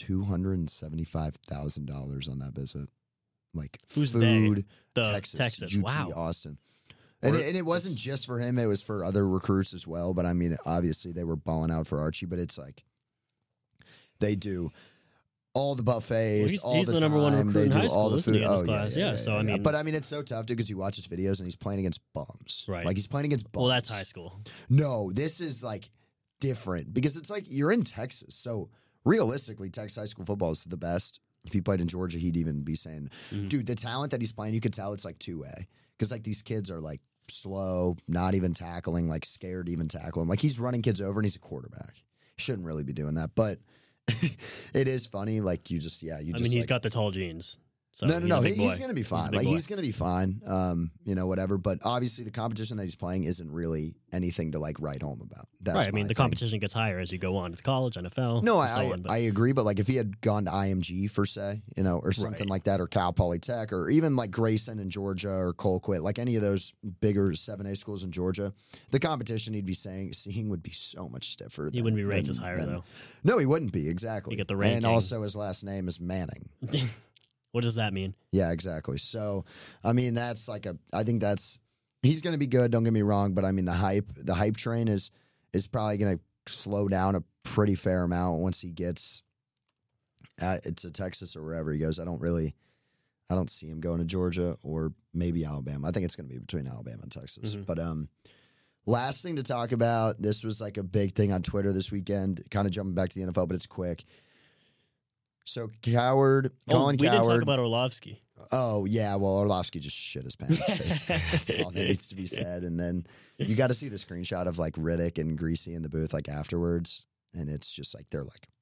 $275,000 on that visit. Like Who's food, they? Texas, UT, wow. Austin. And it wasn't just for him. It was for other recruits as well. But, I mean, obviously they were balling out for Archie. But it's like they do all the buffets, well, he's the the number one recruit they in do high school, all the isn't food. he, in his class? Yeah, so, I mean. But, I mean, it's so tough, dude, because you watch his videos and he's playing against bums. Right. Like, he's playing against bums. Well, that's high school. No, this is, like, different. Because it's like you're in Texas. So, realistically, Texas high school football is the best. If he played in Georgia, he'd even be saying, dude, the talent that he's playing, you could tell it's like 2A. Because, like, these kids are, like, slow, not even tackling, like, scared to even tackle him. Like, he's running kids over and he's a quarterback. Shouldn't really be doing that. But it is funny. Like, you just, I mean, he's got the tall jeans. So no. He's He's going to be fine. He's going to be fine. Whatever. But obviously, the competition that he's playing isn't really anything to like write home about. That's right. I mean, the thing. competition gets higher as you go on to college, NFL. No, I agree. But like, if he had gone to IMG for say, or something like that, or Cal Polytech, or even like Grayson in Georgia, or Colquitt, like any of those bigger 7A schools in Georgia, the competition he'd be seeing would be so much stiffer. He wouldn't be ranked as higher though. No, he wouldn't be exactly. You get the ranking. And also, his last name is Manning. What does that mean? Yeah, exactly. So, I mean, that's like I think he's going to be good. Don't get me wrong, but I mean, the hype train is probably going to slow down a pretty fair amount once he gets to Texas or wherever he goes. I don't see him going to Georgia or maybe Alabama. I think it's going to be between Alabama and Texas. Mm-hmm. But last thing to talk about, this was like a big thing on Twitter this weekend. Kind of jumping back to the NFL, but it's quick. So Colin Cowherd. We didn't talk about Orlovsky. Oh, yeah. Well, Orlovsky just shit his pants. Basically. That's all that needs to be said. And then you got to see the screenshot of like Riddick and Greasy in the booth like afterwards. And it's just like they're like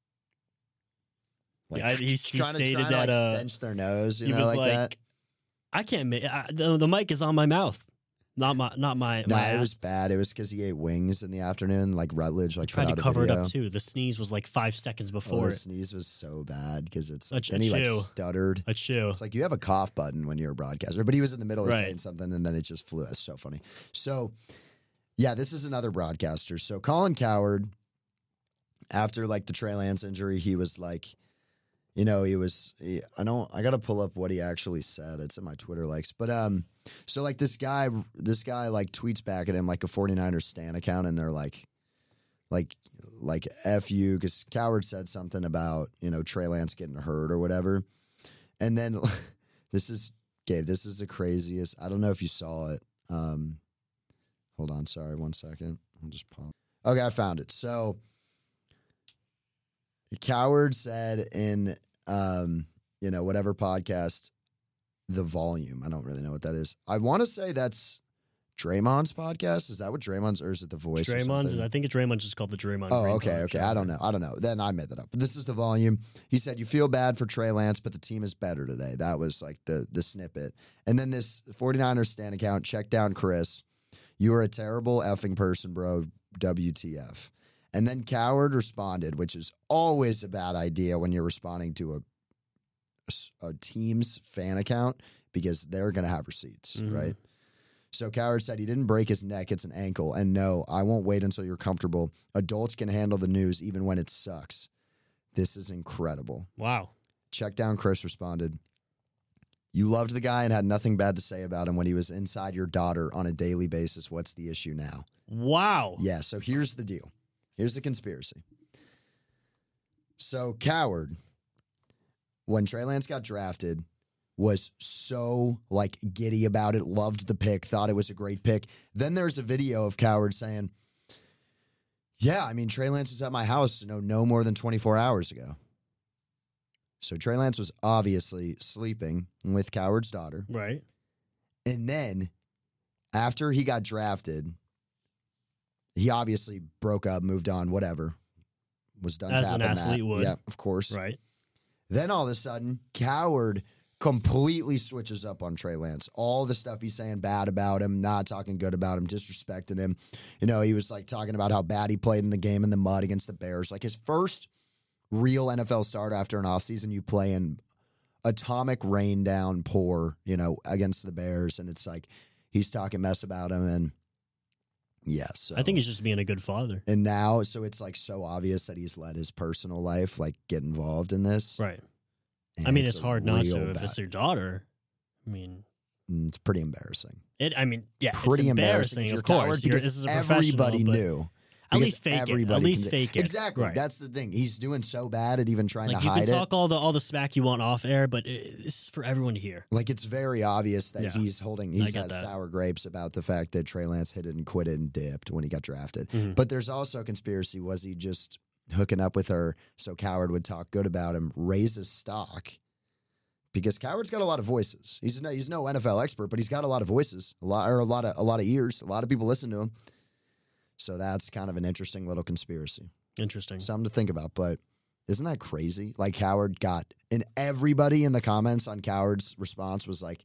yeah, he trying stated to that like stench their nose, he was like that. I can't make the mic is on my mouth. Not my. No, my it ass. was bad. It was because he ate wings in the afternoon, like Rutledge. Like tried to cover it up too. The sneeze was like 5 seconds before. The sneeze was so bad because it's. Then he like stuttered. A chew. It's like you have a cough button when you're a broadcaster, but he was in the middle of saying something and then it just flew. It's so funny. So, yeah, this is another broadcaster. So Colin Cowherd, after like the Trey Lance injury, he was like. I got to pull up what he actually said. It's in my Twitter likes. But so like this guy like tweets back at him like a 49ers Stan account and they're like F you because Cowherd said something about, Trey Lance getting hurt or whatever. And then this is the craziest. I don't know if you saw it. Hold on. Sorry. 1 second. I'll just pause. Okay. I found it. So Cowherd said in, whatever podcast, The Volume. I don't really know what that is. I want to say that's Draymond's podcast. Is that what Draymond's, or is it The Voice? Draymond's. I think Draymond's just called the Draymond. Oh, okay. I don't know. Then I made that up. But this is The Volume. He said, "You feel bad for Trey Lance, but the team is better today." That was like the snippet. And then this 49ers Stan account, check down Chris. "You are a terrible effing person, bro. WTF." And then Cowherd responded, which is always a bad idea when you're responding to a team's fan account because they're going to have receipts, right? So Cowherd said he didn't break his neck, it's an ankle. And no, I won't wait until you're comfortable. Adults can handle the news even when it sucks. This is incredible. Wow. Check down Chris responded, "You loved the guy and had nothing bad to say about him when he was inside your daughter on a daily basis. What's the issue now?" Wow. Yeah, so here's the deal. Here's the conspiracy. So Cowherd, when Trey Lance got drafted, was so like giddy about it, loved the pick, thought it was a great pick. Then there's a video of Coward saying, yeah, I mean, Trey Lance was at my house, no more than 24 hours ago. So Trey Lance was obviously sleeping with Coward's daughter. Right. And then after he got drafted, he obviously broke up, moved on, whatever. Was done As tapping an athlete that. would. Yeah, of course. Right. Then all of a sudden, Coward completely switches up on Trey Lance. All the stuff he's saying bad about him, not talking good about him, disrespecting him. He was like talking about how bad he played in the game in the mud against the Bears. Like his first real NFL start after an offseason, you play in atomic rain downpour, against the Bears. And it's like he's talking mess about him. And yes. I think he's just being a good father. And now, so it's like so obvious that he's let his personal life like get involved in this. Right. And I mean, it's hard not to if bad. it's your daughter. I mean, It's pretty embarrassing. yeah, Pretty it's embarrassing. If of you're course. Coward, because This is a everybody professional, but knew. At Because least fake it. everybody At least can- fake it. Exactly. Right. That's the thing. He's doing so bad at even trying Like to you hide can it. talk all the smack you want off air, but this is for everyone to hear. Like it's very obvious that Yeah. he's get got that. sour grapes about the fact that Trey Lance hit it and quit it and dipped when he got drafted. Mhm. But there's also a conspiracy. Was he just hooking up with her so Coward would talk good about him, raise his stock? Because Coward's got a lot of voices. He's no NFL expert, but he's got a lot of voices, a lot of ears. A lot of people listen to him. So that's kind of an interesting little conspiracy. Interesting. Something to think about, but isn't that crazy? Like Coward and everybody in the comments on Coward's response was like,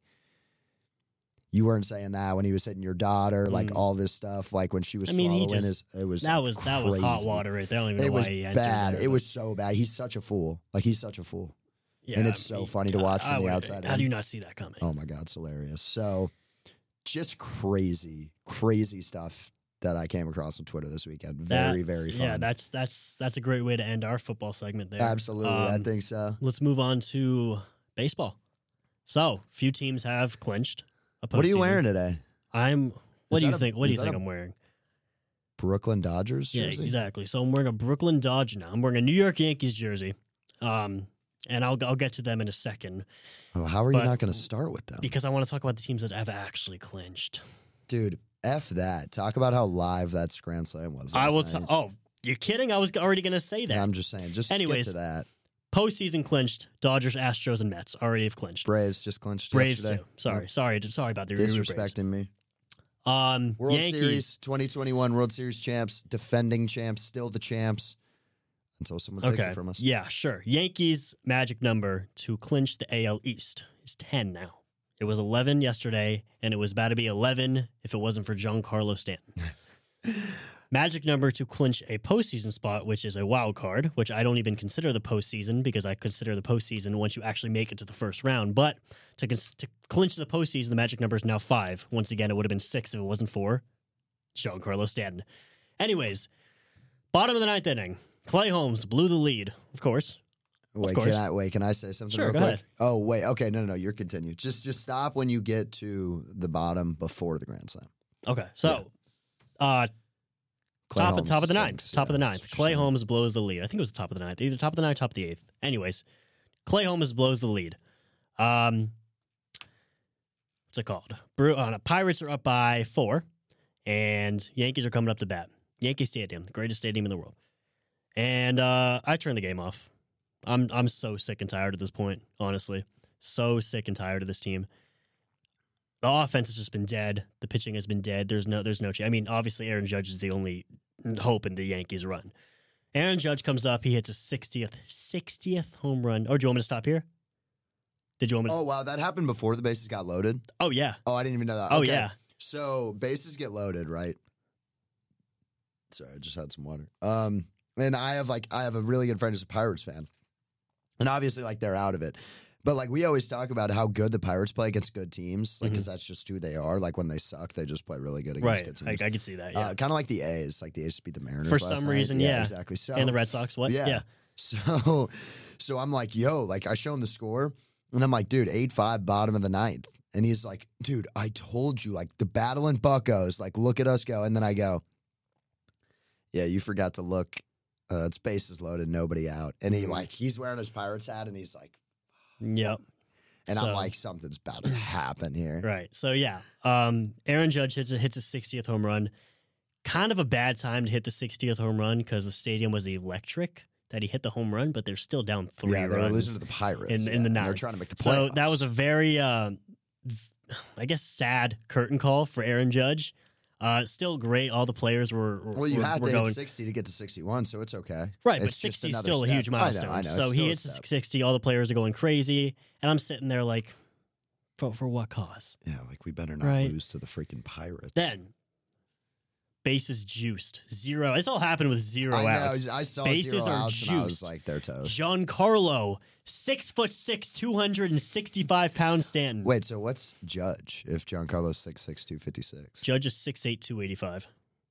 you weren't saying that when he was hitting your daughter, like all this stuff, like when she was swallowing it was that was hot crazy. water right there. I don't even know It why was he entered bad. there, It but- was so bad. He's such a fool. Like he's such a fool. Yeah, and it's so funny to watch from the outside How in. do you not see that coming? Oh my God, it's hilarious. So just crazy, crazy stuff that I came across on Twitter this weekend. Very, very fun. Yeah, that's a great way to end our football segment there. Absolutely. I think so. Let's move on to baseball. So, few teams have clinched a postseason. What are you wearing today? What do you that think? What do you is that think a I'm wearing? Brooklyn Dodgers jersey? Yeah, exactly. So I'm wearing a Brooklyn Dodger now. I'm wearing a New York Yankees jersey. And I'll get to them in a second Oh, how are you But- not going to start with them? because I want to talk about the teams that have actually clinched. Dude, F that. Talk about how live that Grand Slam was. I will. last night. Oh, you're kidding? I was already going to say that. I'm just saying. Just Anyways, get to that. Postseason clinched. Dodgers, Astros, and Mets already have clinched. Braves just clinched Braves yesterday. too. Sorry about the Disrespecting me. Braves. World Yankees. Series 2021 World Series champs, defending champs, still the champs until someone takes Okay. it from us. Yeah, sure. Yankees magic number to clinch the AL East is 10 now. It was 11 yesterday, and it was about to be 11 if it wasn't for Giancarlo Stanton. Magic number to clinch a postseason spot, which is a wild card, which I don't even consider the postseason because I consider the postseason once you actually make it to the first round. But to clinch the postseason, the magic number is now 5. Once again, it would have been 6 if it wasn't for Giancarlo Stanton. Anyways, bottom of the 9th inning. Clay Holmes blew the lead, of course. Wait, course. can I say something Sure, real go quick? ahead. Oh, wait. Okay, no, you're continue. Just stop when you get to the bottom before the Grand Slam. Okay, so Clay Holmes top of the 9th. stinks. Top of the Yeah, 9th. that's what Clay you're saying. Holmes blows the lead. I think it was the top of the 9th. Either top of the 9th, top of the 8th. Anyways, Clay Holmes blows the lead. What's it called? Pirates are up by 4, and Yankees are coming up to bat. Yankee Stadium, the greatest stadium in the world. And I turned the game off. I'm so sick and tired at this point, honestly. So sick and tired of this team. The offense has just been dead. The pitching has been dead. There's no chance. I mean, obviously, Aaron Judge is the only hope in the Yankees' run. Aaron Judge comes up. He hits a 60th home run. Or do you want me to stop here? Did you want me to? Oh, wow. That happened before the bases got loaded? Oh, yeah. Oh, I didn't even know that. Oh, Okay. yeah. So bases get loaded, right? Sorry, I just had some water. And I have a really good friend who's a Pirates fan. And obviously, like, they're out of it. But, like, we always talk about how good the Pirates play against good teams, like, because that's just who they are. Like, when they suck, they just play really good against Right. good I teams. can see that, yeah. Kind of like the A's. Like, the A's beat the Mariners For last some night. reason, yeah. Exactly. So, And the Red Sox, what? Yeah. So I'm like, yo, like, I show him the score, and I'm like, dude, 8-5, bottom of the 9th. And he's like, dude, I told you, like, the battling Buccos, like, look at us go. And then I go, yeah, you forgot to look. It's bases loaded, nobody out. And he's wearing his Pirates hat, and he's like, Yep. And So- I'm like, something's about to happen here. Right. So yeah, Aaron Judge hits a 60th home run. Kind of a bad time to hit the 60th home run because the stadium was electric that he hit the home run, but they're still down 3 Yeah, they were runs losing to the Pirates. in the and ninth. They're trying to make the So playoffs. that was a very, I guess, sad curtain call for Aaron Judge. Still great. All the players were Well, you were, had were to going hit 60 to get to 61, so it's okay. right, but It's just 60 is another still a step. huge milestone. I know. So it's he still a hits step. 60. All the players are going crazy, and I'm sitting there like, for what cause? Yeah, like we better not Right. lose to the freaking Pirates. Then bases juiced, 0. This all happened with 0 I know. outs. I saw Bases 0 are outs and I was juiced. like, they're toast. Giancarlo, 6'6", 265 pound Stanton. Wait, so what's Judge if Giancarlo's 6'6", 256? Judge is 6'8", 285.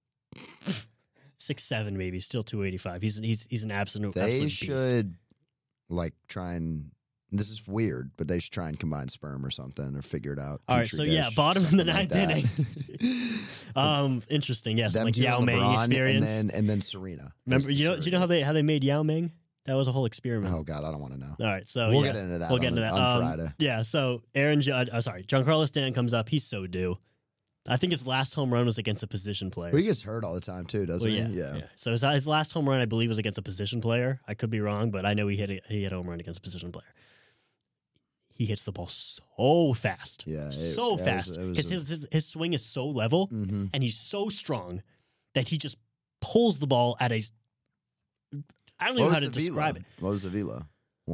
6'7", maybe, still 285. He's an absolute. They absolute beast. should like try and. This is weird, but they should try and combine sperm or something or figure it out. All right, Petri so yeah, dish, bottom of the something like ninth that. inning. Interesting, yes, Them like two Yao and Ming LeBron, experience. and then Serena. Remember, There's the do you know how they made Yao Ming? That was a whole experiment. Oh God, I don't want to know. All right, so We'll yeah, get into that. We'll get on, into that on Friday. Yeah, so Aaron Judge, Giancarlo Stanton comes up. He's so due. I think his last home run was against a position player. Well, he gets hurt all the time too, doesn't Well, he? yeah. So his last home run, I believe, was against a position player. I could be wrong, but I know he hit a home run against a position player. He hits the ball so fast, Yeah, so fast. His swing is so level, Mhm. and he's so strong that he just pulls the ball at a. I don't even know how to describe it. What was the velo?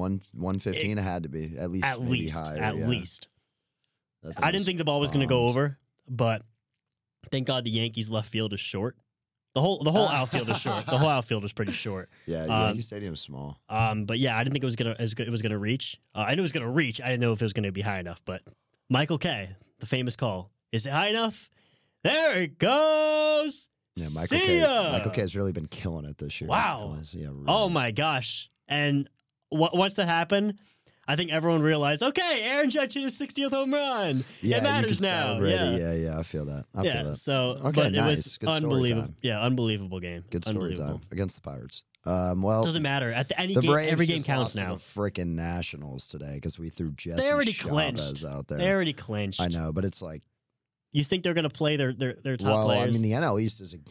115. It had to be at least. At maybe least, higher, at yeah. least. That thing I didn't was think the ball was going to go bombed. over, but thank God the Yankees left field is short. The whole outfield is short. The whole outfield is pretty short. Yeah, Yankee Stadium's small. But yeah, I didn't think it was gonna reach. I knew it was gonna reach. I didn't know if it was gonna be high enough. But Michael K, the famous call, is it high enough? There it goes. Yeah, See ya! Michael K has really been killing it this year. Wow. Yeah, really. Oh my gosh! And once that happened, I think everyone realized, okay, Aaron Judge hit his 60th home run. Yeah, it matters you can now. celebrate Yeah. it. Yeah, I feel that. I feel that. So Okay, but it nice. was Good story unbelievable. time. Yeah, unbelievable game. Good story Unbelievable. time against the Pirates. Well, Doesn't matter. At the any the game, Braves every game just counts lost to now. the freaking Nationals today because we threw Jesse They already Chavez clinched. out there. They already clinched. I know, but it's like, You think they're going to play their top well, players? I mean, the NL East is a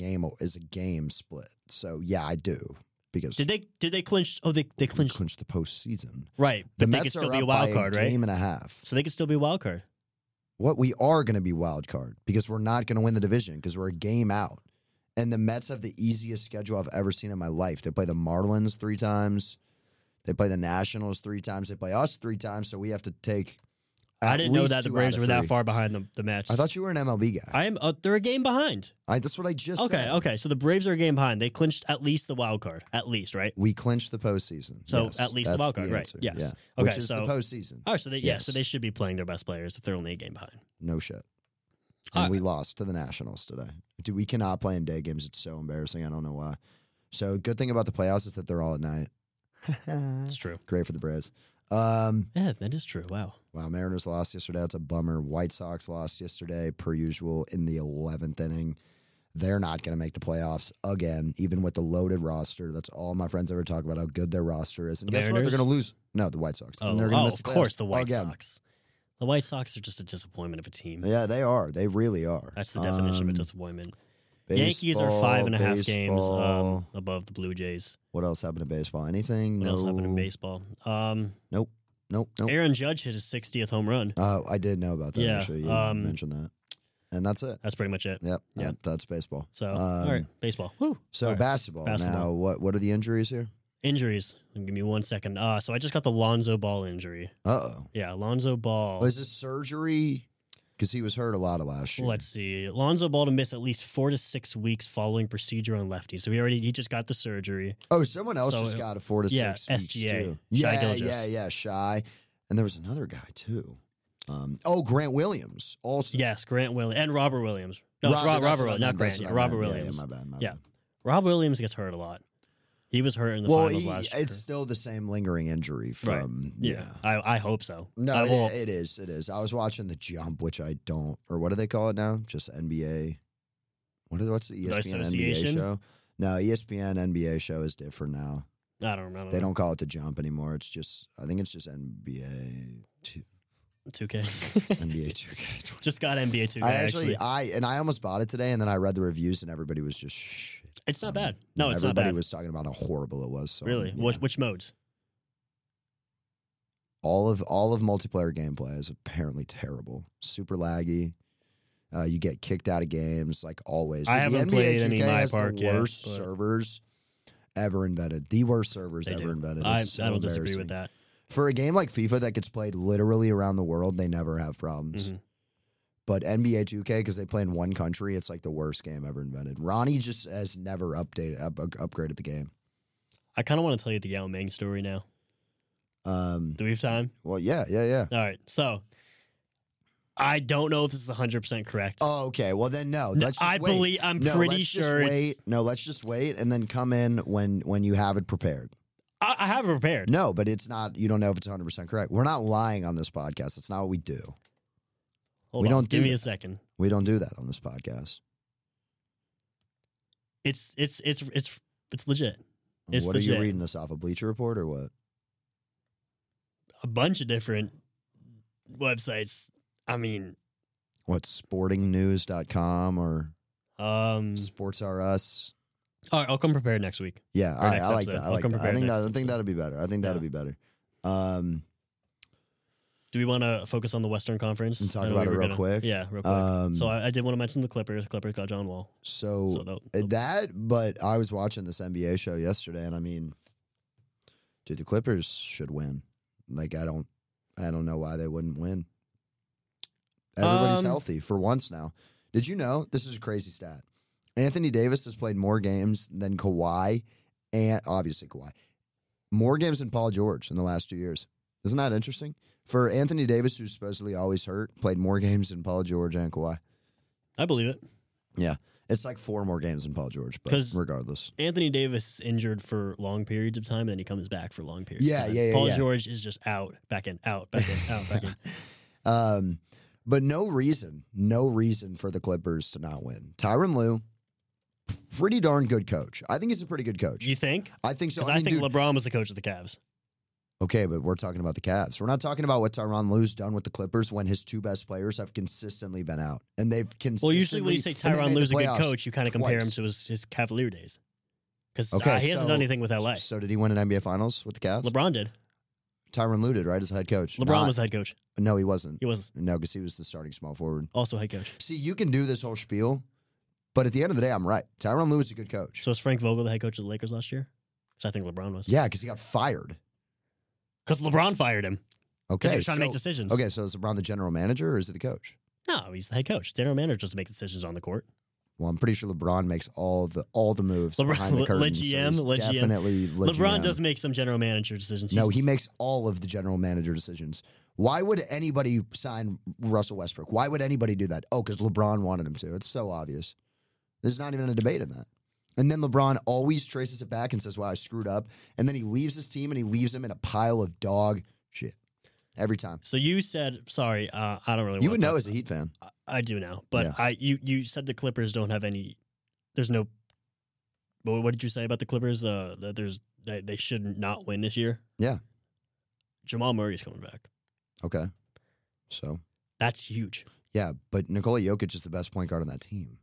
game split. So yeah, I do because Did they clinch? Oh, they clinched. clinched the postseason. Right, The but they Mets could still are be a up wild by card, right? Game and a half. So they could still be a wild card. What we are going to be wild card because we're not going to win the division because we're a game out. And the Mets have the easiest schedule I've ever seen in my life. They play the Marlins 3 times. They play the Nationals 3 times. They play us 3 times. So we have to take. I didn't know least that the 2 Braves out were of that 3. far behind the Mets. I thought you were an MLB guy. I am. They're a game behind. That's what I just said. Okay. So the Braves are a game behind. They clinched at least the wild card, at least, right? We clinched the postseason. So Yes, at least the that's wild card, right? answer. Yes. Yeah. Okay, Which is the so- postseason. Oh, so Yes. so they should be playing their best players if they're only a game behind. No shit. All And right. we lost to the Nationals today. Dude, we cannot play in day games. It's so embarrassing. I don't know why. So good thing about the playoffs is that they're all at night. It's true. Great for the Braves. Yeah, that is true. Wow. Wow, Mariners lost yesterday. That's a bummer. White Sox lost yesterday, per usual, in the 11th inning. They're not going to make the playoffs again, even with the loaded roster. That's all my friends ever talk about, how good their roster is. And The guess what? Mariners? They're going to lose. No, the White Sox. Oh, And they're gonna miss of the course, playoffs the White again. Sox. The White Sox are just a disappointment of a team. Yeah, they are. They really are. That's the definition of a disappointment. Baseball, Yankees are 5.5 games baseball. above the Blue Jays. What else happened in baseball? Anything? What no. else happened in baseball? Nope. Aaron Judge hit his 60th home run. Oh, I did know about that, Yeah, actually. You mentioned that. And that's it. That's pretty much it. Yep. Yeah. That's baseball. So, all right, baseball. Woo. So All right. basketball. Now, what are the injuries here? Injuries. Give me 1 second. So I just got the Lonzo Ball injury. Uh-oh. Yeah, Lonzo Ball. Was this surgery? Because he was hurt a lot of last year. Let's see. Lonzo Ball to miss at least 4 to 6 weeks following procedure on lefty. So he just got the surgery. Oh, someone else So, just got a 4 to 6 weeks SGA, too. Shai Yeah, Gilgeous. Shy. And there was another guy too. Grant Williams also. Yes, Grant Williams and Robert Williams. No, it's Robert, Robert that's what I Williams, not meant, Grant. that's Yeah, what I Robert meant. Williams. Yeah, my bad. Yeah. Rob Williams gets hurt a lot. He was hurt in the finals last year. It's still the same lingering injury from Yeah, I hope so. No, I will- it is. It is. I was watching The Jump, which I don't, or what do they call it now? Just NBA. What's the ESPN NBA Association? show? No, ESPN NBA show is different now. I don't know. They don't call it The Jump anymore. It's just, I think it's just NBA. 2K. NBA 2K. Just got NBA 2K. I almost bought it today, and then I read the reviews, and everybody was just shit. It's not bad. No, it's not everybody bad. was talking about how horrible it was. So, Really? yeah. Which modes? All of multiplayer gameplay is apparently terrible. Super laggy. You get kicked out of games like always. I haven't played any My Park the yet, worst but- servers ever invented. The worst servers They ever do. invented. I It's so don't disagree with embarrassing. that. For a game like FIFA that gets played literally around the world, they never have problems. Mhm. But NBA 2K, because they play in one country, it's like the worst game ever invented. Ronnie just has never upgraded the game. I kind of want to tell you the Yao Ming story now. Do we have time? Well, yeah. All right. So, I don't know if this is 100% correct. Oh, okay. Well, then no. Let's just wait. I'm No, pretty let's just sure it's. wait. No, let's just wait and then come in when you have it prepared. I have it prepared. No, but it's not. You don't know if it's 100% correct. We're not lying on this podcast. That's not what we do. Hold we on. don't Give do me that. a second. We don't do that on this podcast. It's legit. It's What are legit. you reading this off? A Bleacher Report or what? A bunch of different websites. I mean, What, sportingnews.com or all Sports R Us? right, I'll come prepared next week. Yeah, all Or right, next I like episode. that. I I'll like come that. I prepared think next that. I think episode. that'll be better. I think that'll be better. Do we want to focus on the Western Conference? And talk I know about we it were real quick? Yeah, real quick. So I did want to mention the Clippers. Clippers got John Wall. So but I was watching this NBA show yesterday, and I mean, dude, the Clippers should win. Like, I don't know why they wouldn't win. Everybody's healthy for once now. Did you know, this is a crazy stat, Anthony Davis has played more games than Kawhi, and obviously Kawhi, more games than Paul George in the last 2 years. Isn't that interesting? For Anthony Davis, who's supposedly always hurt, played more games than Paul George and Kawhi. I believe it. Yeah. It's like 4 more games than Paul George, but 'Cause regardless. Anthony Davis injured for long periods of time, and then he comes back for long periods. Yeah, of time. yeah, yeah, Paul yeah. George is just out, back in, out, back in, out, back in. But no reason for the Clippers to not win. Tyronn Lue, pretty darn good coach. I think he's a pretty good coach. You think? I think so. Because I think dude, LeBron was the coach of the Cavs. okay, but we're talking about the Cavs. We're not talking about what Tyronn Lue's done with the Clippers when his 2 best players have consistently been out. And they've consistently... Well, usually when you say and they Tyronn made the Lue's a good playoffs coach, you kind of compare him twice. to his Cavalier days. Because Okay, he hasn't done anything with LA. So did he win an NBA Finals with the Cavs? LeBron did. Tyronn Lue did, right, as head coach? LeBron was the head coach. No, he wasn't. He was No, because he was the starting small forward. also head coach. See, you can do this whole spiel, but at the end of the day, I'm right. Tyronn Lue is a good coach. So is Frank Vogel the head coach of the Lakers last year? Because I think LeBron was. Yeah, because he got fired. Because LeBron fired him. Okay, Because he was trying to make so- decisions. Okay, so is LeBron the general manager or is he the coach? No, he's the head coach. General manager doesn't make decisions on the court. Well, I'm pretty sure LeBron makes all the moves LeBron- behind the Le curtain. GM, so Le he's GM. definitely Le LeBron GM. does make some general manager decisions. No, He's- he makes all of the general manager decisions. Why would anybody sign Russell Westbrook? Why would anybody do that? Oh, because LeBron wanted him to. It's so obvious. There's not even a debate in that. And then LeBron always traces it back and says, "Wow, I screwed up." And then he leaves his team and he leaves him in a pile of dog shit every time. So you said, sorry, I don't really. You wanna would know talk- as a Heat fan. I do now, but Yeah. you said the Clippers don't have any. There's no. But what did you say about the Clippers? That they should not win this year. Yeah. Jamal Murray's coming back. Okay. So, That's huge. yeah, but Nikola Jokic is the best point guard on that team.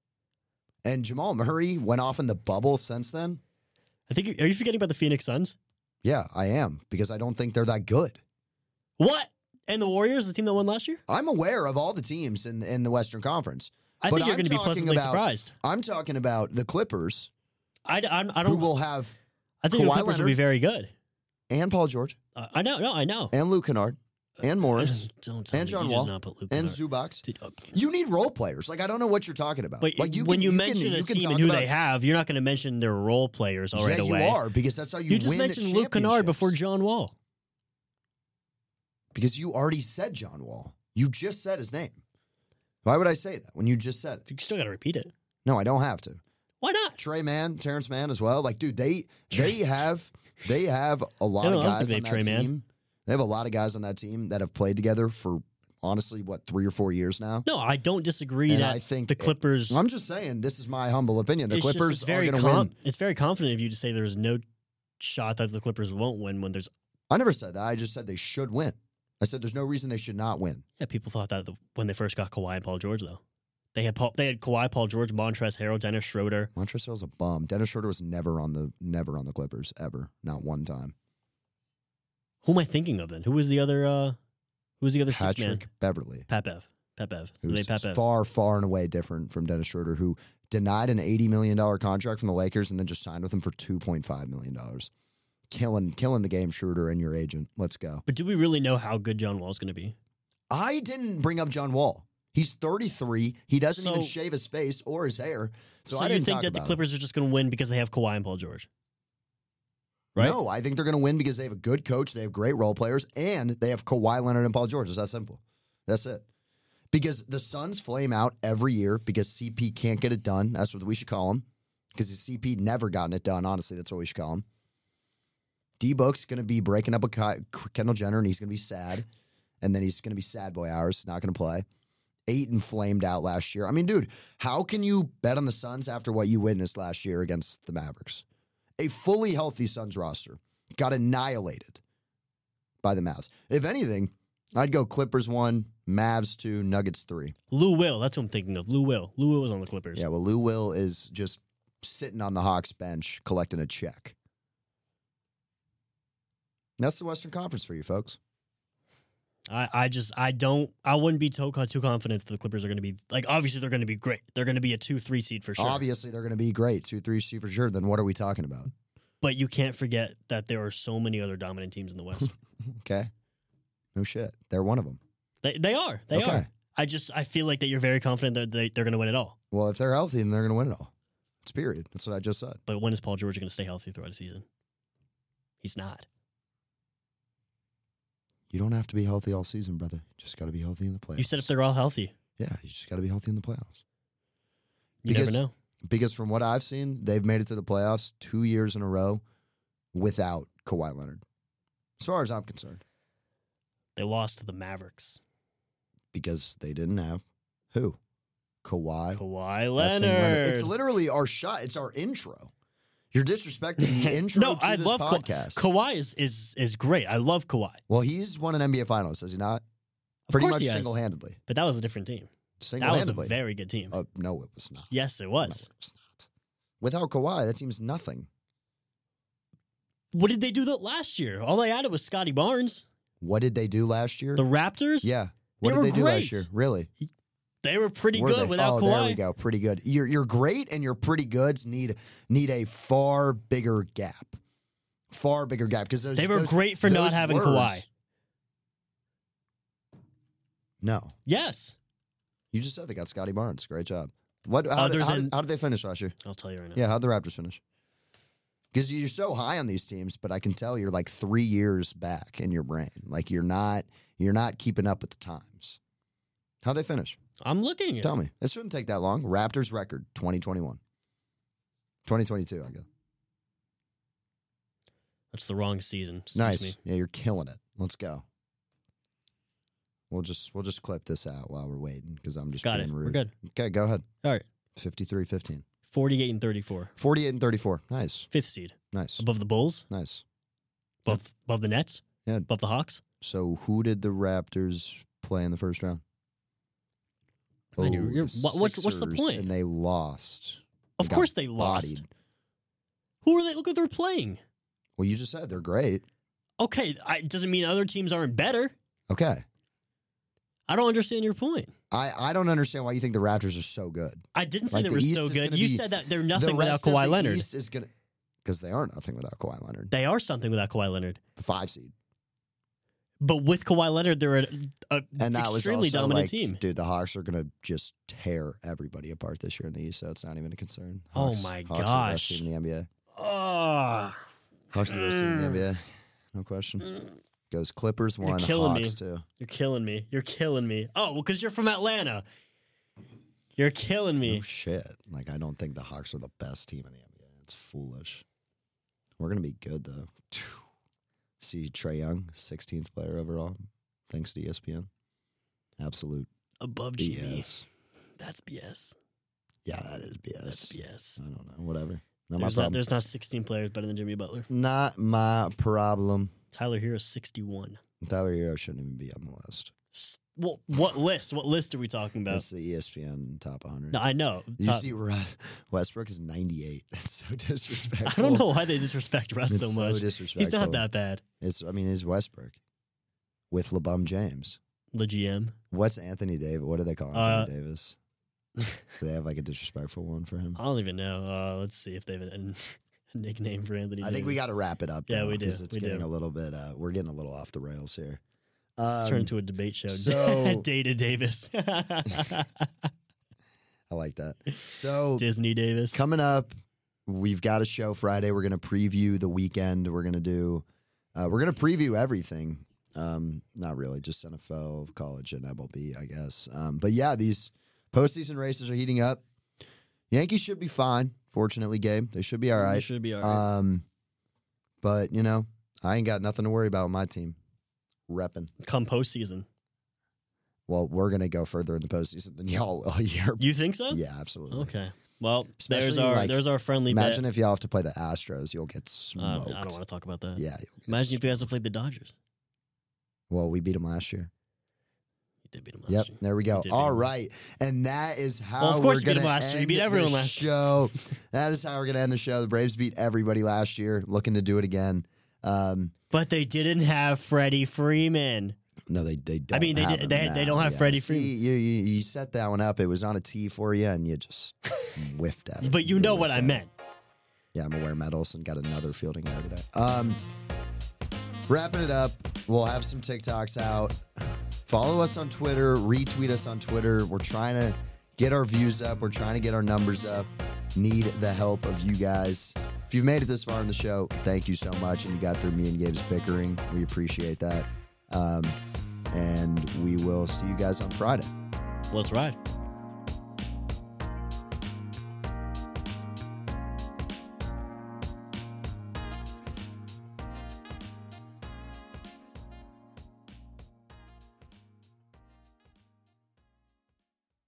And Jamal Murray went off in the bubble since then. I think. Are you forgetting about the Phoenix Suns? Yeah, I am, because I don't think they're that good. What? And the Warriors, the team that won last year? I'm aware of all the teams in the Western Conference. I But think you're I'm going to be talking pleasantly about- surprised. I'm talking about the Clippers, I who don't. will have I think the Kawhi Clippers will be Leonard. very good. and Paul George I know. No, I know. and Luke Kennard and Morris Don't tell and me John you did Wall not put Luke and Kennard. Zubac. Dude, You need role players. Like, I don't know what you're talking about. But like when you can- mention a can team talk and who about- they have, you're not going to mention their role players right yeah, away. you are, because that's how you You just win mentioned Luke Kennard before championships. John Wall. Because you already said John Wall. You just said his name. Why would I say that when you just said it? You still got to repeat it. No, I don't have to. Why not? Trey Mann, Terrence Mann as well. Like, dude, they have a lot I of don't guys think on they that have Trey Mann. team. They have a lot of guys on that team that have played together for honestly, 3 or 4 years now. No, I don't disagree And that I think the Clippers. I'm just saying, this is my humble opinion. The it's just- Clippers it's very are going to win. It's very confident of you to say there's no shot that the Clippers won't win when there's. I never said that. I just said they should win. I said there's no reason they should not win. Yeah, people thought that when they first got Kawhi and Paul George, though. They had Kawhi, Paul George, Montrezl Harrell, Dennis Schroeder. Montrezl Harrell's a bum. Dennis Schroeder was never on the Clippers ever, not one time. Who am I thinking of then? Who was the other six man? Patrick Beverly. Pat Bev. Who's Pat Bev. far, far and away different from Dennis Schroeder, who denied an $80 million contract from the Lakers and then just signed with him for $2.5 million. Killing the game, Schroeder, and your agent. Let's go. But do we really know how good John Wall's going to be? I didn't bring up John Wall. He's 33. He doesn't even shave his face or his hair. So I you didn't think talk that the about Clippers are just going to win because they have Kawhi and Paul George? Right? No, I think they're going to win because they have a good coach, they have great role players, and they have Kawhi Leonard and Paul George. It's that simple. That's it. Because the Suns flame out every year because CP can't get it done. That's what we should call him. Because the CP never gotten it done. Honestly, that's what we should call him. D-Book's going to be breaking up with Kendall Jenner, and he's going to be sad. And then he's going to be sad boy hours, not going to play. Ayton flamed out last year. I mean, dude, how can you bet on the Suns after what you witnessed last year against the Mavericks? A fully healthy Suns roster got annihilated by the Mavs. If anything, I'd go Clippers 1, Mavs 2, Nuggets 3. Lou Will, that's what I'm thinking of. Lou Will was on the Clippers. Yeah, well, Lou Will is just sitting on the Hawks bench collecting a check. And that's the Western Conference for you, folks. I wouldn't be too confident that the Clippers are going to be, like, obviously they're going to be great. They're going to be a 2-3 seed for sure. Obviously they're going to be great, 2-3 seed for sure. Then what are we talking about? But you can't forget that there are so many other dominant teams in the West. Okay. No shit. They're one of them. They are. They are. I feel like that you're very confident that they're going to win it all. Well, if they're healthy, then they're going to win it all. It's period. That's what I just said. But when is Paul George going to stay healthy throughout the season? He's not. You don't have to be healthy all season, brother. You just got to be healthy in the playoffs. You said if they're all healthy. Yeah, you just got to be healthy in the playoffs. You never know. Because from what I've seen, they've made it to the playoffs 2 years in a row without Kawhi Leonard. As far as I'm concerned. They lost to the Mavericks. Because they didn't have who? Kawhi Leonard. It's literally our shot. It's our intro. You're disrespecting the intro to this podcast. Kawhi is great. I love Kawhi. Well, he's won an NBA Finals, has he not? Pretty much single-handedly. But that was a different team. That was a very good team. No, it was not. Yes, it was. No, it was not. Without Kawhi, that team's nothing. What did they do last year? All they added was Scotty Barnes. What did they do last year? The Raptors? Yeah. What did they do last year? Really? They were pretty good without Kawhi. There we go. Pretty good. You're great and your pretty goods need a far bigger gap. Far bigger gap. Because they were great for not having Kawhi. No. Yes. You just said they got Scotty Barnes. Great job. How did they finish last year? I'll tell you right now. Yeah, how'd the Raptors finish? Because you're so high on these teams, but I can tell you're like 3 years back in your brain. Like you're not keeping up with the times. How'd they finish? I'm looking at Tell me. It shouldn't take that long. Raptors record, 2021. 2022, I guess. That's the wrong season. Excuse nice. me. Yeah, you're killing it. Let's go. We'll just clip this out while we're waiting because I'm just being rude. We're good. Okay, go ahead. All right. 53-15. 48-34. 48-34. Nice. 5th seed. Nice. Above the Bulls. Nice. Above the Nets. Yeah. Above the Hawks. So who did the Raptors play in the first round? Man, what's the point? And they lost. Of course they lost. Bodied. Who are they? Look what they're playing. Well, you just said they're great. Okay, it doesn't mean other teams aren't better. Okay. I don't understand your point. I don't understand why you think the Raptors are so good. I didn't say they were so good. You said that they're nothing without Kawhi Leonard. East is gonna, because they are nothing without Kawhi Leonard. They are something without Kawhi Leonard. The 5 seed. But with Kawhi Leonard, they're an extremely dominant team. Dude, the Hawks are going to just tear everybody apart this year in the East, so it's not even a concern. Oh, my gosh. Hawks are the best team in the NBA. Hawks are the best team in the NBA. No question. Goes Clippers 1, Hawks 2. You're killing me. You're killing me. Oh, well, because you're from Atlanta. You're killing me. Oh, shit. Like, I don't think the Hawks are the best team in the NBA. It's foolish. We're going to be good, though. See Trae Young, 16th player overall, thanks to ESPN. Absolute above BS. Jimmy. That's BS. Yeah, that is BS. That's BS. I don't know. Whatever. There's not 16 players better than Jimmy Butler. Not my problem. Tyler Hero 61. Tyler Hero shouldn't even be on the list. What list? What list are we talking about? That's the ESPN top 100. No, I know. You see, Westbrook is 98. That's so disrespectful. I don't know why they disrespect Russ so much. So disrespectful. He's not that bad. He's Westbrook with LeBum James. The GM. What's Anthony Davis? What do they call Anthony Davis? Do they have like a disrespectful one for him? I don't even know. Let's see if they have a nickname for Anthony Davis. I think we got to wrap it up. Yeah, we do. Because it's getting a little bit. We're getting a little off the rails here. Let's turn into a debate show. So, Data Davis. I like that. So Disney Davis. Coming up, we've got a show Friday. We're going to preview the weekend. We're going to preview everything. Not really, just NFL, college, and MLB, I guess. But yeah, these postseason races are heating up. Yankees should be fine. Fortunately, Gabe, they should be all right. They should be all right. But I ain't got nothing to worry about with my team. Repping. Come postseason. Well, we're going to go further in the postseason than y'all will all year. You think so? Yeah, absolutely. Okay. Well, Especially there's our friendly imagine bet. if y'all have to play the Astros, you'll get smoked. I don't want to talk about that. Yeah. Imagine if you guys have played the Dodgers. Well, we beat them last year. You did beat them last year. There we go. All right. And that is how of course we're you beat going them to last year. You end beat everyone the last year. show. That is how we're going to end the show. The Braves beat everybody last year. Looking to do it again. But they didn't have Freddie Freeman. No, they don't. I mean, they don't have Freddie Freeman. You set that one up. It was on a tee for you, and you just whiffed at it. But you know what I meant. Yeah, I'm aware Medelson got another fielding error today. Wrapping it up, we'll have some TikToks out. Follow us on Twitter. Retweet us on Twitter. We're trying to get our views up. We're trying to get our numbers up. Need the help of you guys. If you've made it this far in the show, thank you so much. And you got through me and Gabe's bickering. We appreciate that. And we will see you guys on Friday. Let's ride.